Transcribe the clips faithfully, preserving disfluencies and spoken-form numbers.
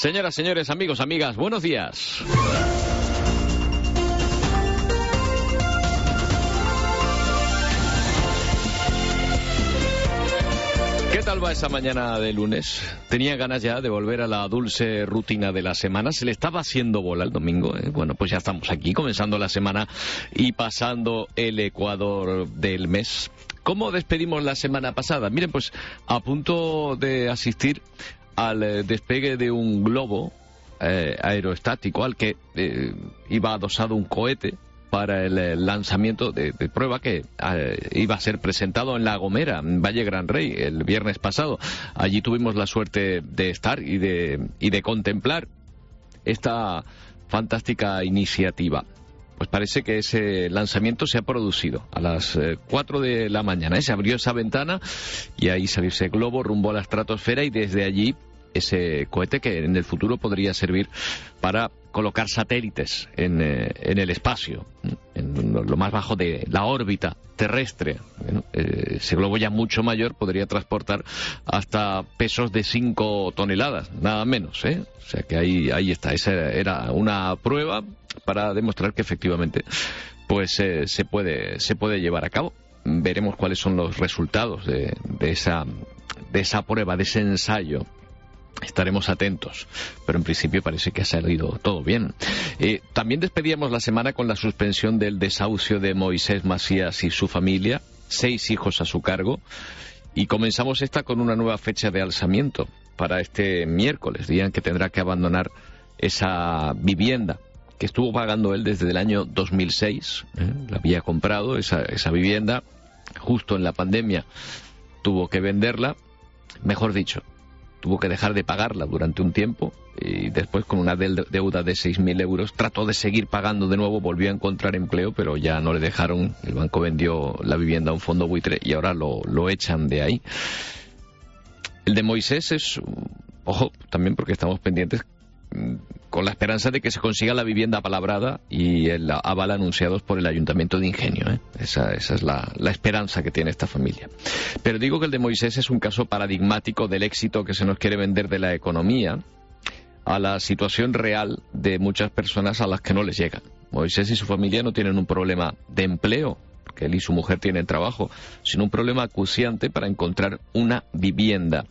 Señoras, señores, amigos, amigas, buenos días. ¿Qué tal va esa mañana de lunes? Tenía ganas ya de volver a la dulce rutina de la semana. Se le estaba haciendo bola el domingo, ¿eh? Bueno, pues ya estamos aquí, comenzando la semana y pasando el ecuador del mes. ¿Cómo despedimos la semana pasada? Miren, pues a punto de asistir al eh, despegue de un globo eh, aerostático al que eh, iba adosado un cohete para el eh, lanzamiento de, de prueba que eh, iba a ser presentado en La Gomera, en Valle Gran Rey, el viernes pasado. Allí tuvimos la suerte de estar y de, y de contemplar esta fantástica iniciativa. Pues parece que ese lanzamiento se ha producido a las eh, cuatro de la mañana. ¿eh? Se abrió esa ventana y ahí salió ese globo rumbo a la estratosfera y desde allí ese cohete que en el futuro podría servir para colocar satélites en, eh, en el espacio, en lo más bajo de la órbita terrestre. Bueno, eh, ese globo ya mucho mayor podría transportar hasta pesos de cinco toneladas, nada menos, ¿eh? O sea que ahí, ahí está, esa era una prueba para demostrar que efectivamente pues eh, se puede, se puede llevar a cabo. Veremos cuáles son los resultados de, de esa, de esa prueba, de ese ensayo. Estaremos atentos, pero en principio parece que ha salido todo bien. Eh, también despedíamos la semana con la suspensión del desahucio de Moisés Macías y su familia, seis hijos a su cargo, y comenzamos esta con una nueva fecha de alzamiento para este miércoles, día en que tendrá que abandonar esa vivienda que estuvo pagando él desde el año dos mil seis. ¿eh? La había comprado, esa, esa vivienda, justo en la pandemia tuvo que venderla, mejor dicho, tuvo que dejar de pagarla durante un tiempo y después con una deuda de seis mil euros trató de seguir pagando de nuevo, volvió a encontrar empleo, pero ya no le dejaron, el banco vendió la vivienda a un fondo buitre y ahora lo, lo echan de ahí. El de Moisés es, ojo, también porque estamos pendientes con la esperanza de que se consiga la vivienda apalabrada y el aval anunciados por el Ayuntamiento de Ingenio. ¿eh? Esa, esa es la, la esperanza que tiene esta familia. Pero digo que el de Moisés es un caso paradigmático del éxito que se nos quiere vender de la economía a la situación real de muchas personas a las que no les llega. Moisés y su familia no tienen un problema de empleo, porque él y su mujer tienen trabajo, sino un problema acuciante para encontrar una vivienda.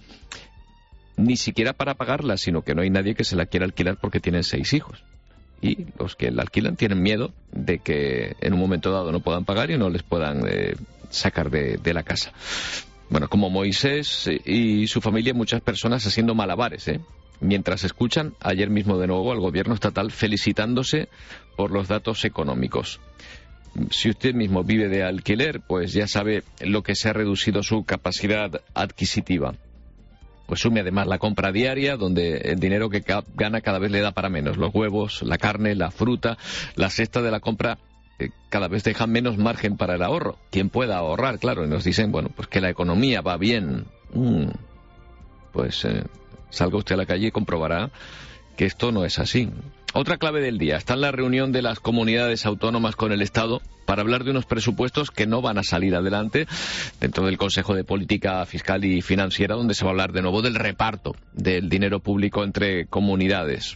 Ni siquiera para pagarla, sino que no hay nadie que se la quiera alquilar porque tienen seis hijos. Y los que la alquilan tienen miedo de que en un momento dado no puedan pagar y no les puedan eh, sacar de, de la casa. Bueno, como Moisés y su familia, muchas personas haciendo malabares, ¿eh? Mientras escuchan ayer mismo de nuevo al gobierno estatal felicitándose por los datos económicos. Si usted mismo vive de alquiler, pues ya sabe lo que se ha reducido su capacidad adquisitiva. Pues sume además la compra diaria, donde el dinero que ca- gana cada vez le da para menos. Los huevos, la carne, la fruta, la cesta de la compra eh, cada vez dejan menos margen para el ahorro. Quien pueda ahorrar, claro, y nos dicen, bueno, pues que la economía va bien. Mm, pues eh, salga usted a la calle y comprobará que esto no es así. Otra clave del día está en la reunión de las comunidades autónomas con el Estado para hablar de unos presupuestos que no van a salir adelante dentro del Consejo de Política Fiscal y Financiera, donde se va a hablar de nuevo del reparto del dinero público entre comunidades.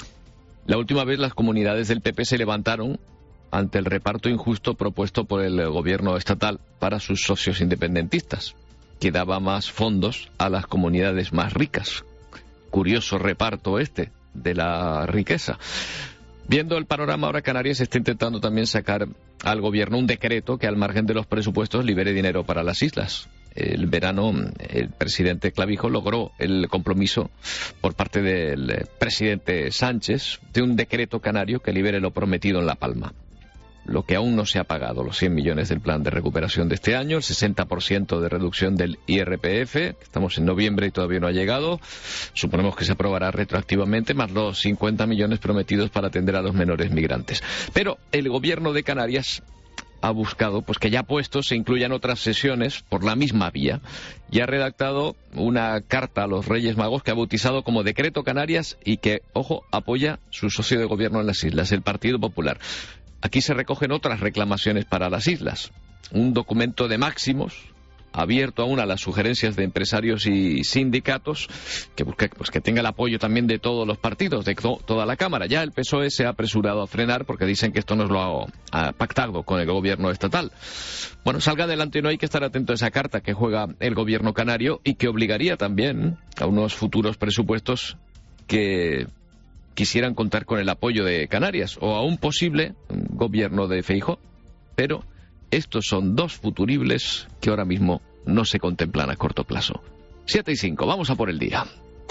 La última vez las comunidades del P P se levantaron ante el reparto injusto propuesto por el gobierno estatal para sus socios independentistas, que daba más fondos a las comunidades más ricas. Curioso reparto este de la riqueza. Viendo el panorama, ahora Canarias está intentando también sacar al gobierno un decreto que al margen de los presupuestos libere dinero para las islas. El verano el presidente Clavijo logró el compromiso por parte del presidente Sánchez de un decreto canario que libere lo prometido en La Palma. Lo que aún no se ha pagado, los cien millones del plan de recuperación de este año, el sesenta por ciento de reducción del I R P F, estamos en noviembre y todavía no ha llegado, suponemos que se aprobará retroactivamente, más los cincuenta millones prometidos para atender a los menores migrantes. Pero el gobierno de Canarias ha buscado pues que ya puestos se incluyan otras sesiones por la misma vía y ha redactado una carta a los Reyes Magos que ha bautizado como Decreto Canarias y que, ojo, apoya su socio de gobierno en las islas, el Partido Popular. Aquí se recogen otras reclamaciones para las islas. Un documento de máximos abierto aún a las sugerencias de empresarios y sindicatos, que busque pues que tenga el apoyo también de todos los partidos, de to toda la Cámara. Ya el P S O E se ha apresurado a frenar porque dicen que esto no lo ha, ha pactado con el gobierno estatal. Bueno, salga adelante, no hay que estar atento a esa carta que juega el gobierno canario y que obligaría también a unos futuros presupuestos que quisieran contar con el apoyo de Canarias o a un posible gobierno de Feijóo, pero estos son dos futuribles que ahora mismo no se contemplan a corto plazo. siete y cinco, vamos a por el día.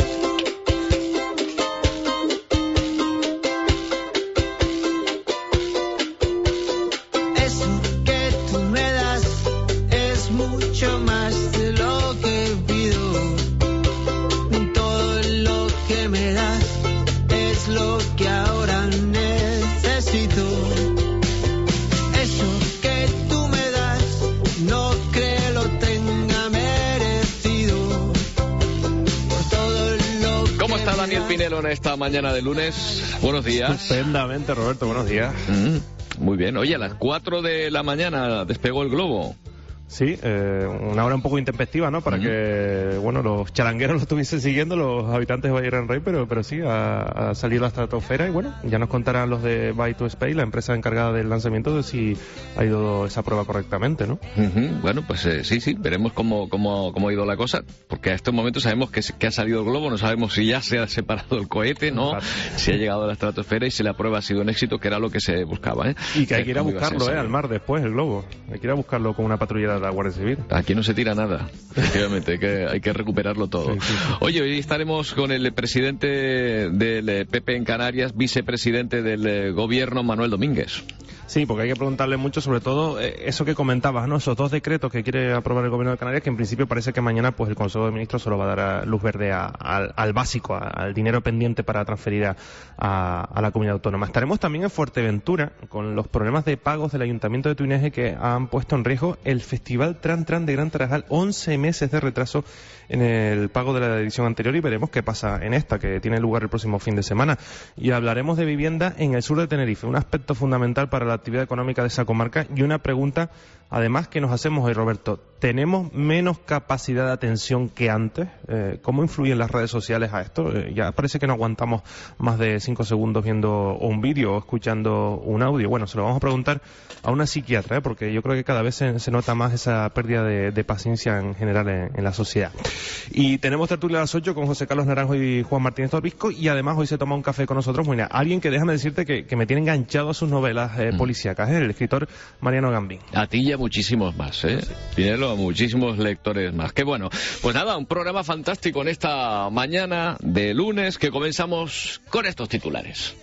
Daniel Pinelo en esta mañana de lunes. Buenos días. Estupendamente, Roberto, buenos días. Mm, muy bien. Oye, a las cuatro de la mañana despegó el globo. Sí, eh, una hora un poco intempestiva, ¿no? Para uh-huh. que, bueno, los charangueros lo estuviesen siguiendo, los habitantes de Valle Gran Rey, pero, pero sí, ha, ha salido la estratosfera y, bueno, ya nos contarán los de By to Space, la empresa encargada del lanzamiento, de si ha ido esa prueba correctamente, ¿no? Uh-huh. Bueno, pues eh, sí, sí, veremos cómo, cómo, cómo ha ido la cosa, porque a este momento sabemos que, que ha salido el globo, no sabemos si ya se ha separado el cohete, ¿no? Claro. Si ha llegado a la estratosfera y si la prueba ha sido un éxito, que era lo que se buscaba, ¿eh? Y que hay que ir a buscarlo, ¿eh? Al mar después, el globo. Hay que ir a buscarlo con una patrulla de la Guardia Civil. Aquí no se tira nada, efectivamente, hay que, hay que recuperarlo todo. Sí, sí, sí. Oye, hoy estaremos con el presidente del P P en Canarias, vicepresidente del gobierno, Manuel Domínguez. Sí, porque hay que preguntarle mucho, sobre todo eh, eso que comentabas, ¿no? Esos dos decretos que quiere aprobar el gobierno de Canarias, que en principio parece que mañana pues el Consejo de Ministros solo va a dar a luz verde a, a, al básico, a, al dinero pendiente para transferir a, a, a la comunidad autónoma. Estaremos también en Fuerteventura con los problemas de pagos del Ayuntamiento de Tuineje que han puesto en riesgo el Festival Tran Tran de Gran Tarajal. once meses de retraso en el pago de la edición anterior y veremos qué pasa en esta, que tiene lugar el próximo fin de semana. Y hablaremos de vivienda en el sur de Tenerife, un aspecto fundamental para la actividad económica de esa comarca y una pregunta además que nos hacemos hoy, Roberto. ¿Tenemos menos capacidad de atención que antes? Eh, ¿Cómo influyen las redes sociales a esto? Eh, ya parece que no aguantamos más de cinco segundos viendo un vídeo o escuchando un audio. Bueno, se lo vamos a preguntar a una psiquiatra, ¿eh? Porque yo creo que cada vez se, se nota más esa pérdida de, de paciencia en general en, en la sociedad. Y tenemos tertulia a las ocho con José Carlos Naranjo y Juan Martínez Torbisco, y además hoy se toma un café con nosotros. Bueno, alguien que déjame decirte que, que me tiene enganchado a sus novelas eh, mm. policíacas, ¿eh? El escritor Mariano Gambín. A ti ya muchísimos más, ¿eh? Sí. Pinelo, muchísimos lectores más. Qué bueno. Pues nada, un programa fantástico en esta mañana de lunes que comenzamos con estos titulares.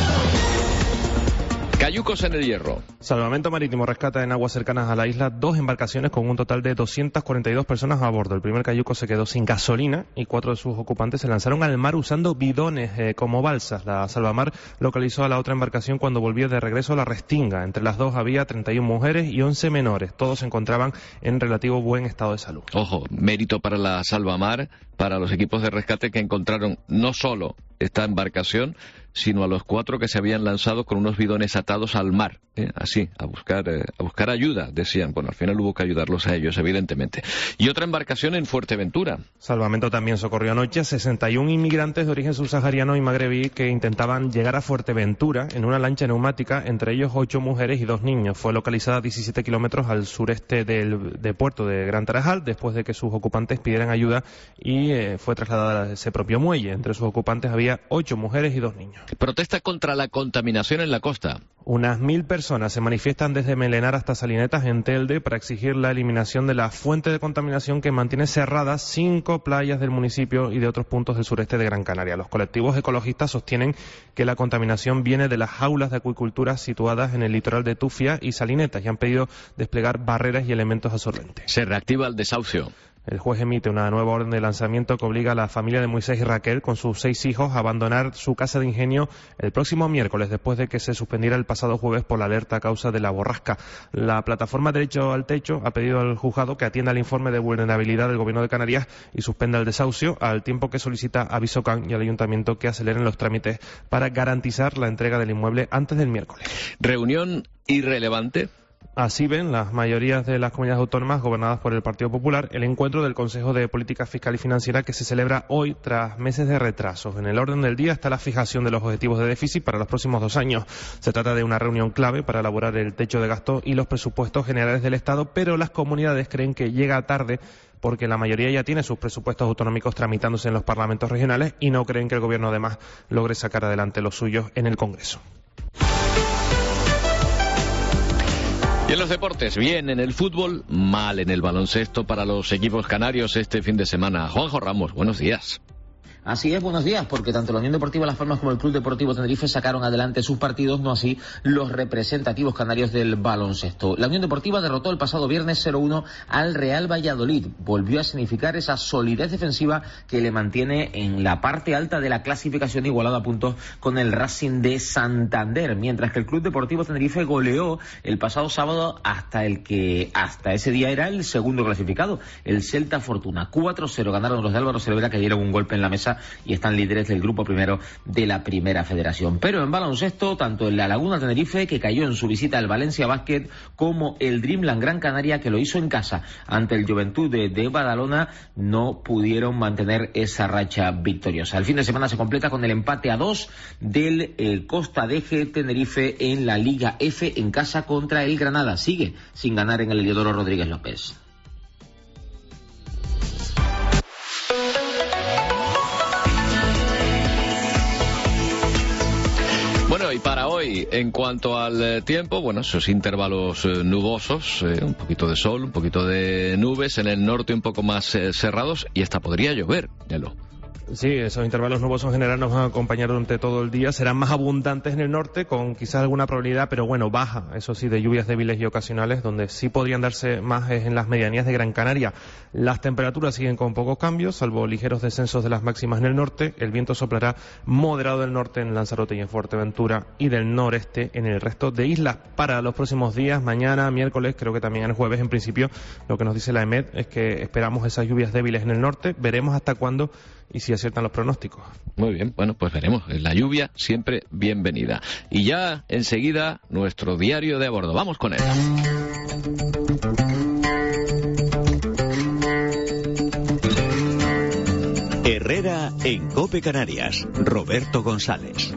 Cayucos en el Hierro. Salvamento Marítimo rescata en aguas cercanas a la isla dos embarcaciones con un total de doscientas cuarenta y dos personas a bordo. El primer cayuco se quedó sin gasolina y cuatro de sus ocupantes se lanzaron al mar usando bidones eh, como balsas. La Salvamar localizó a la otra embarcación cuando volvía de regreso a la Restinga. Entre las dos había treinta y una mujeres y once menores. Todos se encontraban en relativo buen estado de salud. Ojo, mérito para la Salvamar, para los equipos de rescate que encontraron no solo esta embarcación, sino a los cuatro que se habían lanzado con unos bidones atados al mar, ¿eh? así, a buscar eh, a buscar ayuda, decían. Bueno, al final hubo que ayudarlos a ellos, evidentemente. Y otra embarcación en Fuerteventura. Salvamento también socorrió anoche a sesenta y un inmigrantes de origen subsahariano y magrebí que intentaban llegar a Fuerteventura en una lancha neumática, entre ellos ocho mujeres y dos niños. Fue localizada a diecisiete kilómetros al sureste del de puerto de Gran Tarajal, después de que sus ocupantes pidieran ayuda, y eh, fue trasladada a ese propio muelle. Entre sus ocupantes había ocho mujeres y dos niños. Protesta contra la contaminación en la costa. Unas mil personas se manifiestan desde Melenar hasta Salinetas en Telde para exigir la eliminación de la fuente de contaminación que mantiene cerradas cinco playas del municipio y de otros puntos del sureste de Gran Canaria. Los colectivos ecologistas sostienen que la contaminación viene de las jaulas de acuicultura situadas en el litoral de Tufia y Salinetas y han pedido desplegar barreras y elementos absorbentes. Se reactiva el desahucio. El juez emite una nueva orden de lanzamiento que obliga a la familia de Moisés y Raquel, con sus seis hijos, a abandonar su casa de ingenio el próximo miércoles, después de que se suspendiera el pasado jueves por la alerta a causa de la borrasca. La plataforma Derecho al Techo ha pedido al juzgado que atienda el informe de vulnerabilidad del Gobierno de Canarias y suspenda el desahucio, al tiempo que solicita a Visocan y al Ayuntamiento que aceleren los trámites para garantizar la entrega del inmueble antes del miércoles. Reunión irrelevante. Así ven las mayorías de las comunidades autónomas gobernadas por el Partido Popular el encuentro del Consejo de Política Fiscal y Financiera que se celebra hoy tras meses de retrasos. En el orden del día está la fijación de los objetivos de déficit para los próximos dos años. Se trata de una reunión clave para elaborar el techo de gasto y los presupuestos generales del Estado, pero las comunidades creen que llega tarde porque la mayoría ya tiene sus presupuestos autonómicos tramitándose en los parlamentos regionales y no creen que el Gobierno además logre sacar adelante los suyos en el Congreso. Y en los deportes, bien en el fútbol, mal en el baloncesto para los equipos canarios este fin de semana. Juanjo Ramos, buenos días. Así es, buenos días, porque tanto la Unión Deportiva Las Palmas como el Club Deportivo Tenerife sacaron adelante sus partidos, no así los representativos canarios del baloncesto. La Unión Deportiva derrotó el pasado viernes cero uno al Real Valladolid. Volvió a significar esa solidez defensiva que le mantiene en la parte alta de la clasificación, igualada a puntos con el Racing de Santander, mientras que el Club Deportivo Tenerife goleó el pasado sábado hasta el que hasta ese día era el segundo clasificado, el Celta Fortuna. cuatro cero ganaron los de Álvaro Cervera, que dieron un golpe en la mesa y están líderes del grupo primero de la Primera Federación. Pero en baloncesto, tanto en la Laguna Tenerife, que cayó en su visita al Valencia Basket, como el Dreamland Gran Canaria, que lo hizo en casa ante el Juventud de, de Badalona, no pudieron mantener esa racha victoriosa. El fin de semana se completa con el empate a dos del eh, Costa Deje Tenerife en la Liga F en casa contra el Granada. Sigue sin ganar en el Heliodoro Rodríguez López. Bueno, y para hoy, en cuanto al eh, tiempo, bueno, esos intervalos eh, nubosos, eh, un poquito de sol, un poquito de nubes, en el norte un poco más eh, cerrados, y hasta podría llover, Nelo. Sí, esos intervalos nubosos en general nos van a acompañar durante todo el día. Serán más abundantes en el norte, con quizás alguna probabilidad, pero bueno, baja, eso sí, de lluvias débiles y ocasionales, donde sí podrían darse más es en las medianías de Gran Canaria. Las temperaturas siguen con pocos cambios, salvo ligeros descensos de las máximas en el norte. El viento soplará moderado del norte en Lanzarote y en Fuerteventura, y del noreste en el resto de islas. Para los próximos días, mañana, miércoles, creo que también el jueves, en principio, lo que nos dice la E M E D es que esperamos esas lluvias débiles en el norte. Veremos hasta cuándo y si aciertan los pronósticos. Muy bien, bueno, pues veremos. La lluvia siempre bienvenida. Y ya enseguida nuestro diario de a bordo. Vamos con él. Herrera en COPE Canarias. Roberto González.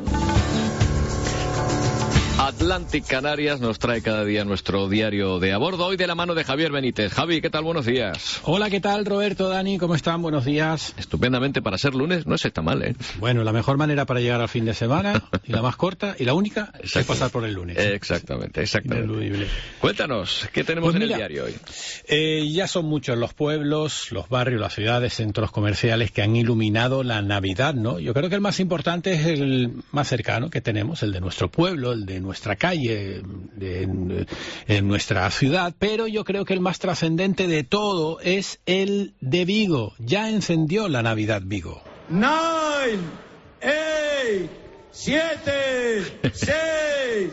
Atlantic Canarias nos trae cada día nuestro diario de a bordo, hoy de la mano de Javier Benítez. Javi, ¿qué tal? Buenos días. Hola, ¿qué tal, Roberto, Dani? ¿Cómo están? Buenos días. Estupendamente, para ser lunes no se está mal, ¿eh? Bueno, la mejor manera para llegar al fin de semana, y la más corta, y la única, es pasar por el lunes. Exactamente, exactamente. Ineludible. Cuéntanos, ¿qué tenemos pues en mira, el diario hoy? Eh, ya son muchos los pueblos, los barrios, las ciudades, centros comerciales que han iluminado la Navidad, ¿no? Yo creo que el más importante es el más cercano que tenemos, el de nuestro pueblo, el de nuestra calle, De, de, en nuestra ciudad, pero yo creo que el más trascendente de todo es el de Vigo. Ya encendió la Navidad Vigo. Nine, eight, siete, seis,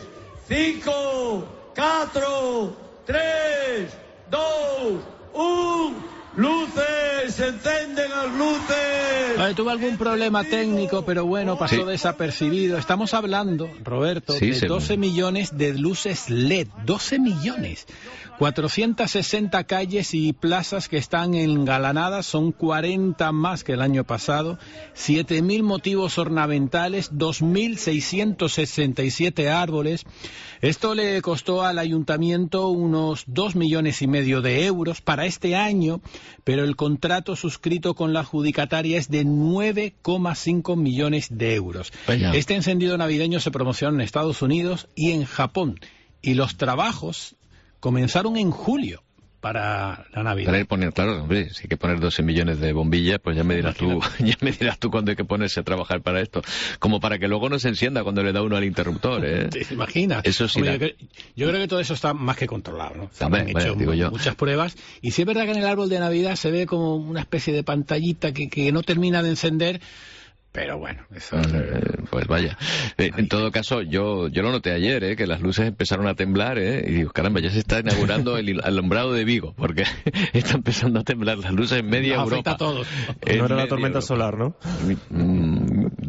cinco, cuatro, tres, dos, uno. ¡Luces! ¡Se encienden las luces! Vale, tuve algún problema técnico, pero bueno, pasó sí. desapercibido. Estamos hablando, Roberto, sí, de se... doce millones de luces L E D. doce millones. cuatrocientas sesenta calles y plazas que están engalanadas, son cuarenta más que el año pasado. siete mil motivos ornamentales, dos mil seiscientos sesenta y siete árboles. Esto le costó al ayuntamiento unos dos millones y medio de euros para este año, pero el contrato suscrito con la adjudicataria es de nueve coma cinco millones de euros. Vaya. Este encendido navideño se promociona en Estados Unidos y en Japón, y los trabajos comenzaron en julio para la Navidad. Para ir poner, claro, hombre, si hay que poner doce millones de bombillas, pues ya me dirás tú, ya me dirás tú cuándo hay que ponerse a trabajar para esto. Como para que luego no se encienda cuando le da uno al interruptor, ¿eh? ¿Te imaginas? Eso sí. Hombre, la... yo, creo, yo creo que todo eso está más que controlado, ¿no? Se También, han bueno, hecho digo yo. muchas pruebas. Y sí es verdad que en el árbol de Navidad se ve como una especie de pantallita que, que no termina de encender. Pero bueno, eso... Eh, pues vaya. Eh, en todo caso, yo yo lo noté ayer, eh, que las luces empezaron a temblar, eh, y digo, caramba, ya se está inaugurando el alumbrado de Vigo, porque está empezando a temblar las luces en media Nos Europa. afecta a todos. No era la tormenta Europa. solar, ¿no? Mm,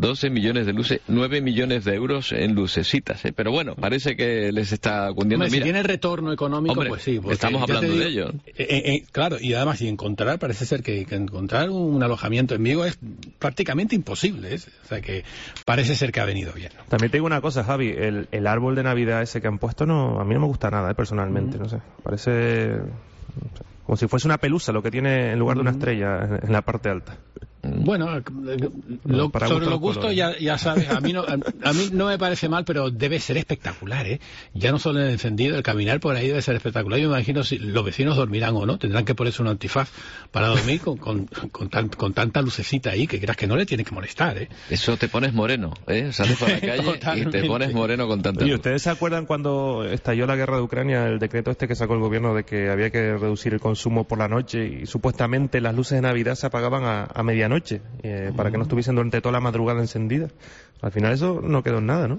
doce millones de luces, nueve millones de euros en lucecitas, ¿eh? Pero bueno, parece que les está cundiendo. Hombre, Mira, si tiene retorno económico, hombre, pues sí. estamos hablando digo, de ello. Eh, eh, claro, y además, y encontrar, parece ser que, que encontrar un alojamiento en Vigo es prácticamente imposible, ¿eh? O sea que parece ser que ha venido bien. También te digo una cosa, Javi, el, el árbol de Navidad ese que han puesto, no, a mí no me gusta nada, ¿eh? Personalmente, mm. no sé, parece como si fuese una pelusa lo que tiene en lugar de una estrella en, en la parte alta. Bueno, lo, para sobre los gustos gustos ya, ya sabes, a mí, no, a, a mí no me parece mal, pero debe ser espectacular, ¿eh? Ya no solo el encendido, el caminar por ahí debe ser espectacular. Yo me imagino si los vecinos dormirán o no, tendrán que ponerse un antifaz para dormir con, con, con, tan, con tanta lucecita ahí que creas que no le tiene que molestar, ¿eh? Eso te pones moreno, ¿eh? Sales por la calle y te pones moreno con tanta luz. ¿Y ustedes se acuerdan cuando estalló la guerra de Ucrania, el decreto este que sacó el gobierno de que había que reducir el consumo por la noche y supuestamente las luces de Navidad se apagaban a, a medianoche? Eh, para que no estuviesen durante toda la madrugada encendidas. Al final eso no quedó en nada, ¿no?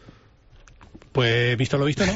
Pues visto lo visto, no.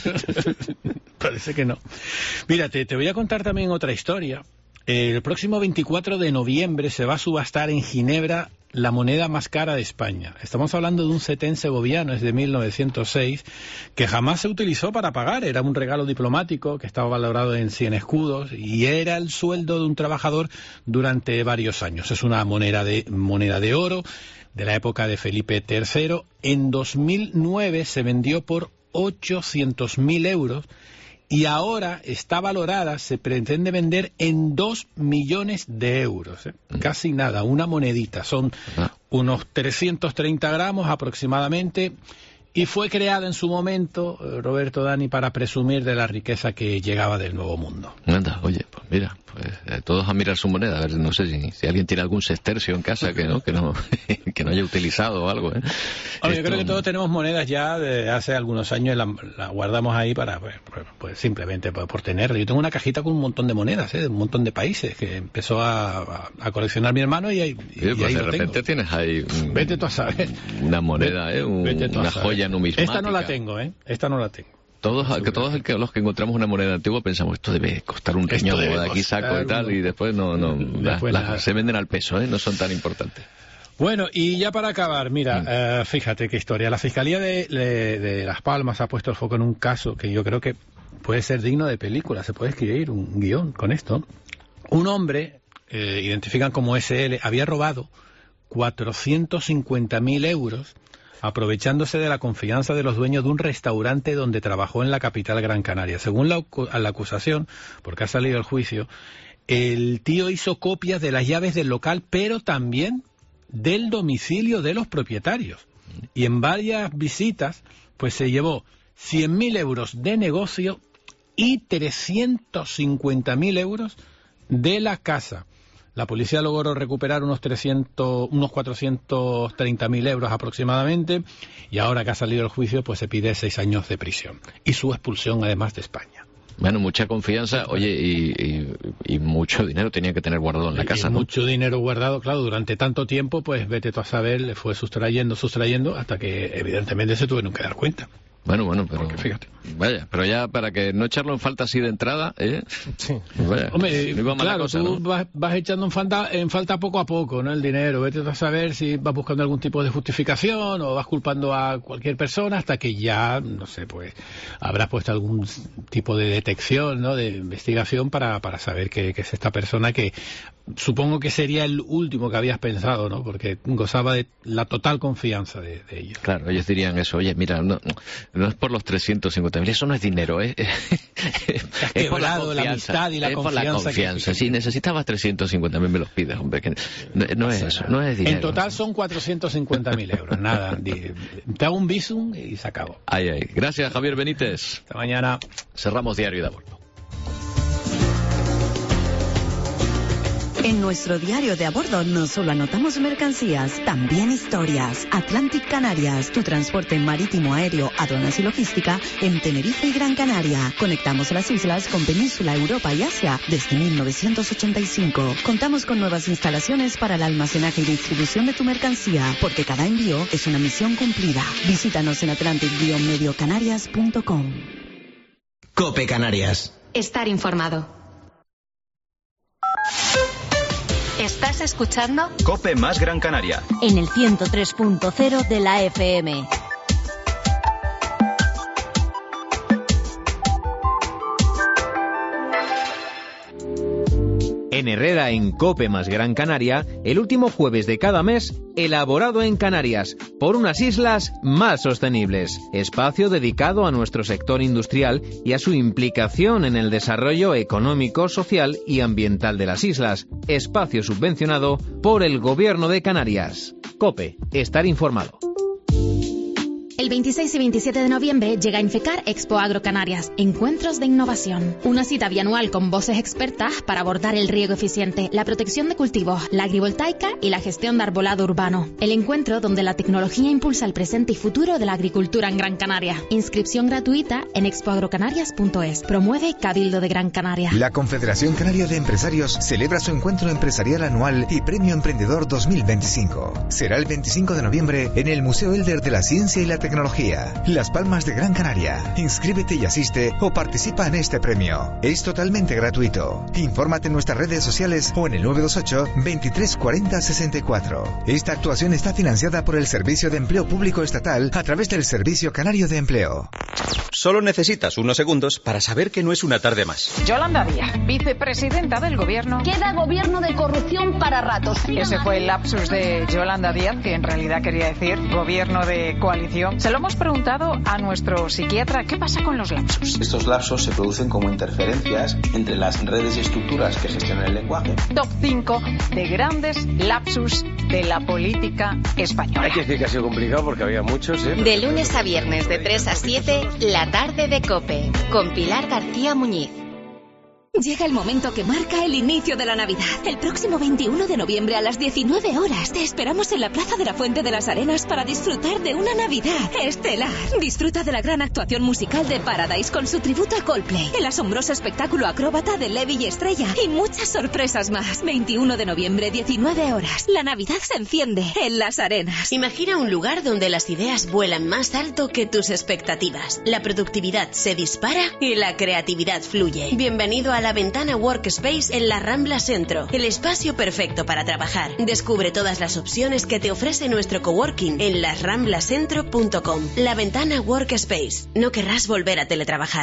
Parece que no. Mírate, te voy a contar también otra historia. El próximo veinticuatro de noviembre se va a subastar en Ginebra la moneda más cara de España. Estamos hablando de un setén segoviano, es de mil novecientos seis, que jamás se utilizó para pagar. Era un regalo diplomático que estaba valorado en cien escudos y era el sueldo de un trabajador durante varios años. Es una moneda de, moneda de oro de la época de Felipe tercero. En dos mil nueve se vendió por ochocientos mil euros y ahora está valorada, se pretende vender en dos millones de euros. ¿eh? Casi nada, una monedita. Son unos trescientos treinta gramos aproximadamente. Y fue creada en su momento, Roberto, Dani, para presumir de la riqueza que llegaba del Nuevo Mundo. Anda, oye, pues mira, pues, eh, todos a mirar su moneda. A ver, no sé si, si alguien tiene algún sextercio en casa que no que no, que no haya utilizado o algo. ¿eh? Oye, yo creo que todos tenemos monedas ya de hace algunos años, la, la guardamos ahí para, pues, pues simplemente por, por tenerla. Yo tengo una cajita con un montón de monedas, ¿eh? de un montón de países, que empezó a, a, a coleccionar mi hermano y ahí, y, sí, pues y ahí de lo repente tengo. Tienes ahí un, Vete tú a saber. Una moneda, ¿eh? un, una joya numismática. Esta no la tengo, ¿eh? Esta no la tengo. Todos, que todos el que, los que encontramos una moneda antigua pensamos, esto debe costar un riñón, de aquí saco y tal, y después no, no después la, la, se venden al peso, ¿eh? No son tan importantes. Bueno, y ya para acabar, mira, mm. uh, fíjate qué historia. La Fiscalía de, de, de Las Palmas ha puesto el foco en un caso que yo creo que puede ser digno de película, se puede escribir un guión con esto. Un hombre, eh, identifican como S L, había robado cuatrocientos cincuenta mil euros aprovechándose de la confianza de los dueños de un restaurante donde trabajó en la capital Gran Canaria. Según la, la acusación, porque ha salido el juicio, el tío hizo copias de las llaves del local, pero también del domicilio de los propietarios. Y en varias visitas, pues se llevó cien mil euros de negocio y trescientos cincuenta mil euros de la casa. La policía logró recuperar unos trescientos, unos cuatrocientos treinta mil euros aproximadamente, y ahora que ha salido el juicio, pues se pide seis años de prisión y su expulsión además de España. Bueno, mucha confianza, oye, y, y, y mucho dinero tenía que tener guardado en la casa, ¿no? Mucho dinero guardado, claro, durante tanto tiempo, pues vete tú a saber, le fue sustrayendo, sustrayendo, hasta que evidentemente se tuvieron que dar cuenta. Bueno, bueno, pero porque fíjate. Vaya, pero ya para que no echarlo en falta así de entrada, ¿eh? Sí. Vaya, hombre, claro, cosa, tú ¿no? vas, vas echando en falta, en falta poco a poco, ¿no? El dinero, vete a saber si vas buscando algún tipo de justificación o vas culpando a cualquier persona hasta que ya, no sé, pues habrás puesto algún tipo de detección, ¿no? De investigación para, para saber que, que es esta persona que supongo que sería el último que habías pensado, ¿no? Porque gozaba de la total confianza de, de ellos. Claro, ellos dirían eso, oye, mira, no, no es por los trescientos cincuenta mil, eso no es dinero, ¿eh? es por la confianza, la amistad y la es confianza. Por la confianza. Si necesitabas trescientos cincuenta mil, me los pides, hombre. Que no, no es eso, no es dinero. En total son cuatrocientos cincuenta mil euros, nada. Te hago un visum y se acabó. Ay, ay. Gracias, Javier Benítez. Hasta mañana. Cerramos Diario de a Bordo. En nuestro diario de a bordo no solo anotamos mercancías, también historias. Atlantic Canarias, tu transporte marítimo, aéreo, aduanas y logística en Tenerife y Gran Canaria. Conectamos las islas con Península, Europa y Asia desde mil novecientos ochenta y cinco. Contamos con nuevas instalaciones para el almacenaje y distribución de tu mercancía, porque cada envío es una misión cumplida. Visítanos en atlantic medio canarias punto com. COPE Canarias. Estar informado. ¿Estás escuchando? COPE más Gran Canaria. En el ciento tres punto cero de la F M. En Herrera, en COPE más Gran Canaria, el último jueves de cada mes, elaborado en Canarias, por unas islas más sostenibles. Espacio dedicado a nuestro sector industrial y a su implicación en el desarrollo económico, social y ambiental de las islas. Espacio subvencionado por el Gobierno de Canarias. COPE, estar informado. El veintiséis y veintisiete de noviembre llega a Infecar Expo Agro Canarias, Encuentros de Innovación. Una cita bianual con voces expertas para abordar el riego eficiente, la protección de cultivos, la agrivoltaica y la gestión de arbolado urbano. El encuentro donde la tecnología impulsa el presente y futuro de la agricultura en Gran Canaria. Inscripción gratuita en expo agro canarias punto es. Promueve Cabildo de Gran Canaria. La Confederación Canaria de Empresarios celebra su encuentro empresarial anual y Premio Emprendedor dos mil veinticinco. Será el veinticinco de noviembre en el Museo Elder de la Ciencia y la Tecnología. Tecnología, Las Palmas de Gran Canaria. Inscríbete y asiste o participa en este premio. Es totalmente gratuito. Infórmate en nuestras redes sociales o en el nueve dos ocho, veintitrés cuarenta sesenta y cuatro. Esta actuación está financiada por el Servicio de Empleo Público Estatal a través del Servicio Canario de Empleo. Solo necesitas unos segundos para saber que no es una tarde más. Yolanda Díaz, vicepresidenta del Gobierno. Queda gobierno de corrupción para ratos. Ese fue el lapsus de Yolanda Díaz, que en realidad quería decir gobierno de coalición. Se lo hemos preguntado a nuestro psiquiatra. ¿Qué pasa con los lapsus? Estos lapsos se producen como interferencias entre las redes y estructuras que gestionan el lenguaje. Top cinco de grandes lapsus de la política española. Hay que decir que ha sido complicado porque había muchos, ¿eh? De lunes a viernes de tres a siete, la tarde de COPE, con Pilar García Muñiz. Llega el momento que marca el inicio de la Navidad. El próximo veintiuno de noviembre a las diecinueve horas te esperamos en la Plaza de la Fuente de las Arenas para disfrutar de una Navidad estelar. Disfruta de la gran actuación musical de Paradise con su tributo a Coldplay, el asombroso espectáculo acróbata de Levi y Estrella y muchas sorpresas más. veintiuno de noviembre, diecinueve horas. La Navidad se enciende en las Arenas. Imagina un lugar donde las ideas vuelan más alto que tus expectativas. La productividad se dispara y la creatividad fluye. Bienvenido a la Ventana Workspace en la Rambla Centro, el espacio perfecto para trabajar. Descubre todas las opciones que te ofrece nuestro coworking en las ramblas centro punto com. La Ventana Workspace. No querrás volver a teletrabajar.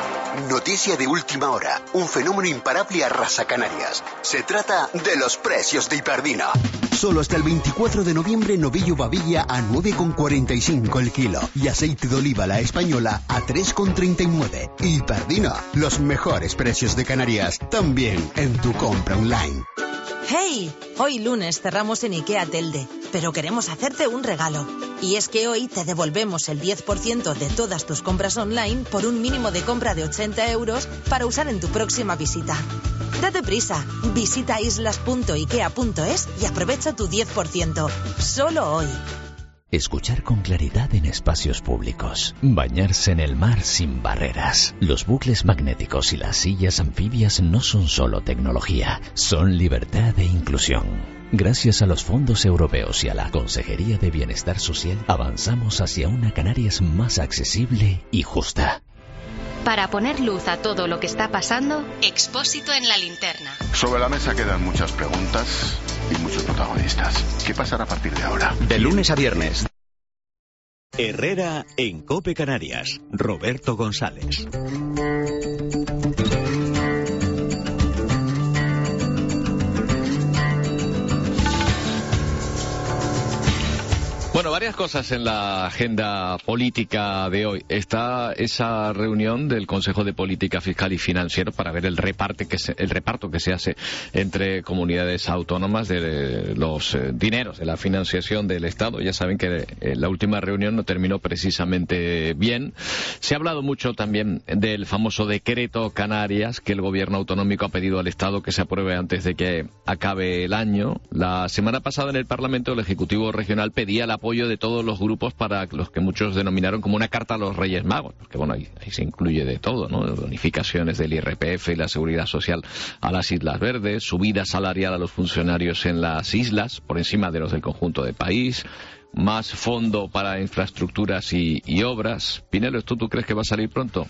Noticia de última hora. Un fenómeno imparable arrasa Canarias. Se trata de los precios de Hiperdina. Solo hasta el veinticuatro de noviembre novillo babilla a nueve con cuarenta y cinco el kilo y aceite de oliva la española a tres con treinta y nueve. Hiperdina, los mejores precios de Canarias, también en tu compra online. ¡Hey! Hoy lunes cerramos en IKEA Telde, pero queremos hacerte un regalo. Y es que hoy te devolvemos el diez por ciento de todas tus compras online por un mínimo de compra de ochenta euros para usar en tu próxima visita. Date prisa, visita islas punto ikea punto es y aprovecha tu diez por ciento. Solo hoy. Escuchar con claridad en espacios públicos. Bañarse en el mar sin barreras. Los bucles magnéticos y las sillas anfibias no son solo tecnología, son libertad e inclusión. Gracias a los fondos europeos y a la Consejería de Bienestar Social, avanzamos hacia una Canarias más accesible y justa. Para poner luz a todo lo que está pasando, Expósito en la linterna. Sobre la mesa quedan muchas preguntas y muchos protagonistas. ¿Qué pasará a partir de ahora? De lunes a viernes. Herrera en COPE Canarias. Roberto González. Bueno, varias cosas en la agenda política de hoy. Está esa reunión del Consejo de Política Fiscal y Financiera para ver el, reparte que se, el reparto que se hace entre comunidades autónomas de los eh, dineros de la financiación del Estado. Ya saben que eh, la última reunión no terminó precisamente bien. Se ha hablado mucho también del famoso decreto Canarias que el gobierno autonómico ha pedido al Estado que se apruebe antes de que acabe el año. La semana pasada en el Parlamento el Ejecutivo Regional pedía el apoyo de todos los grupos para los que muchos denominaron como una carta a los Reyes Magos, porque bueno, ahí, ahí se incluye de todo, ¿no? Bonificaciones del I R P F y la Seguridad Social a las Islas Verdes, subida salarial a los funcionarios en las islas, por encima de los del conjunto del país, más fondo para infraestructuras y, y obras. Pinelo, ¿esto tú crees que va a salir pronto?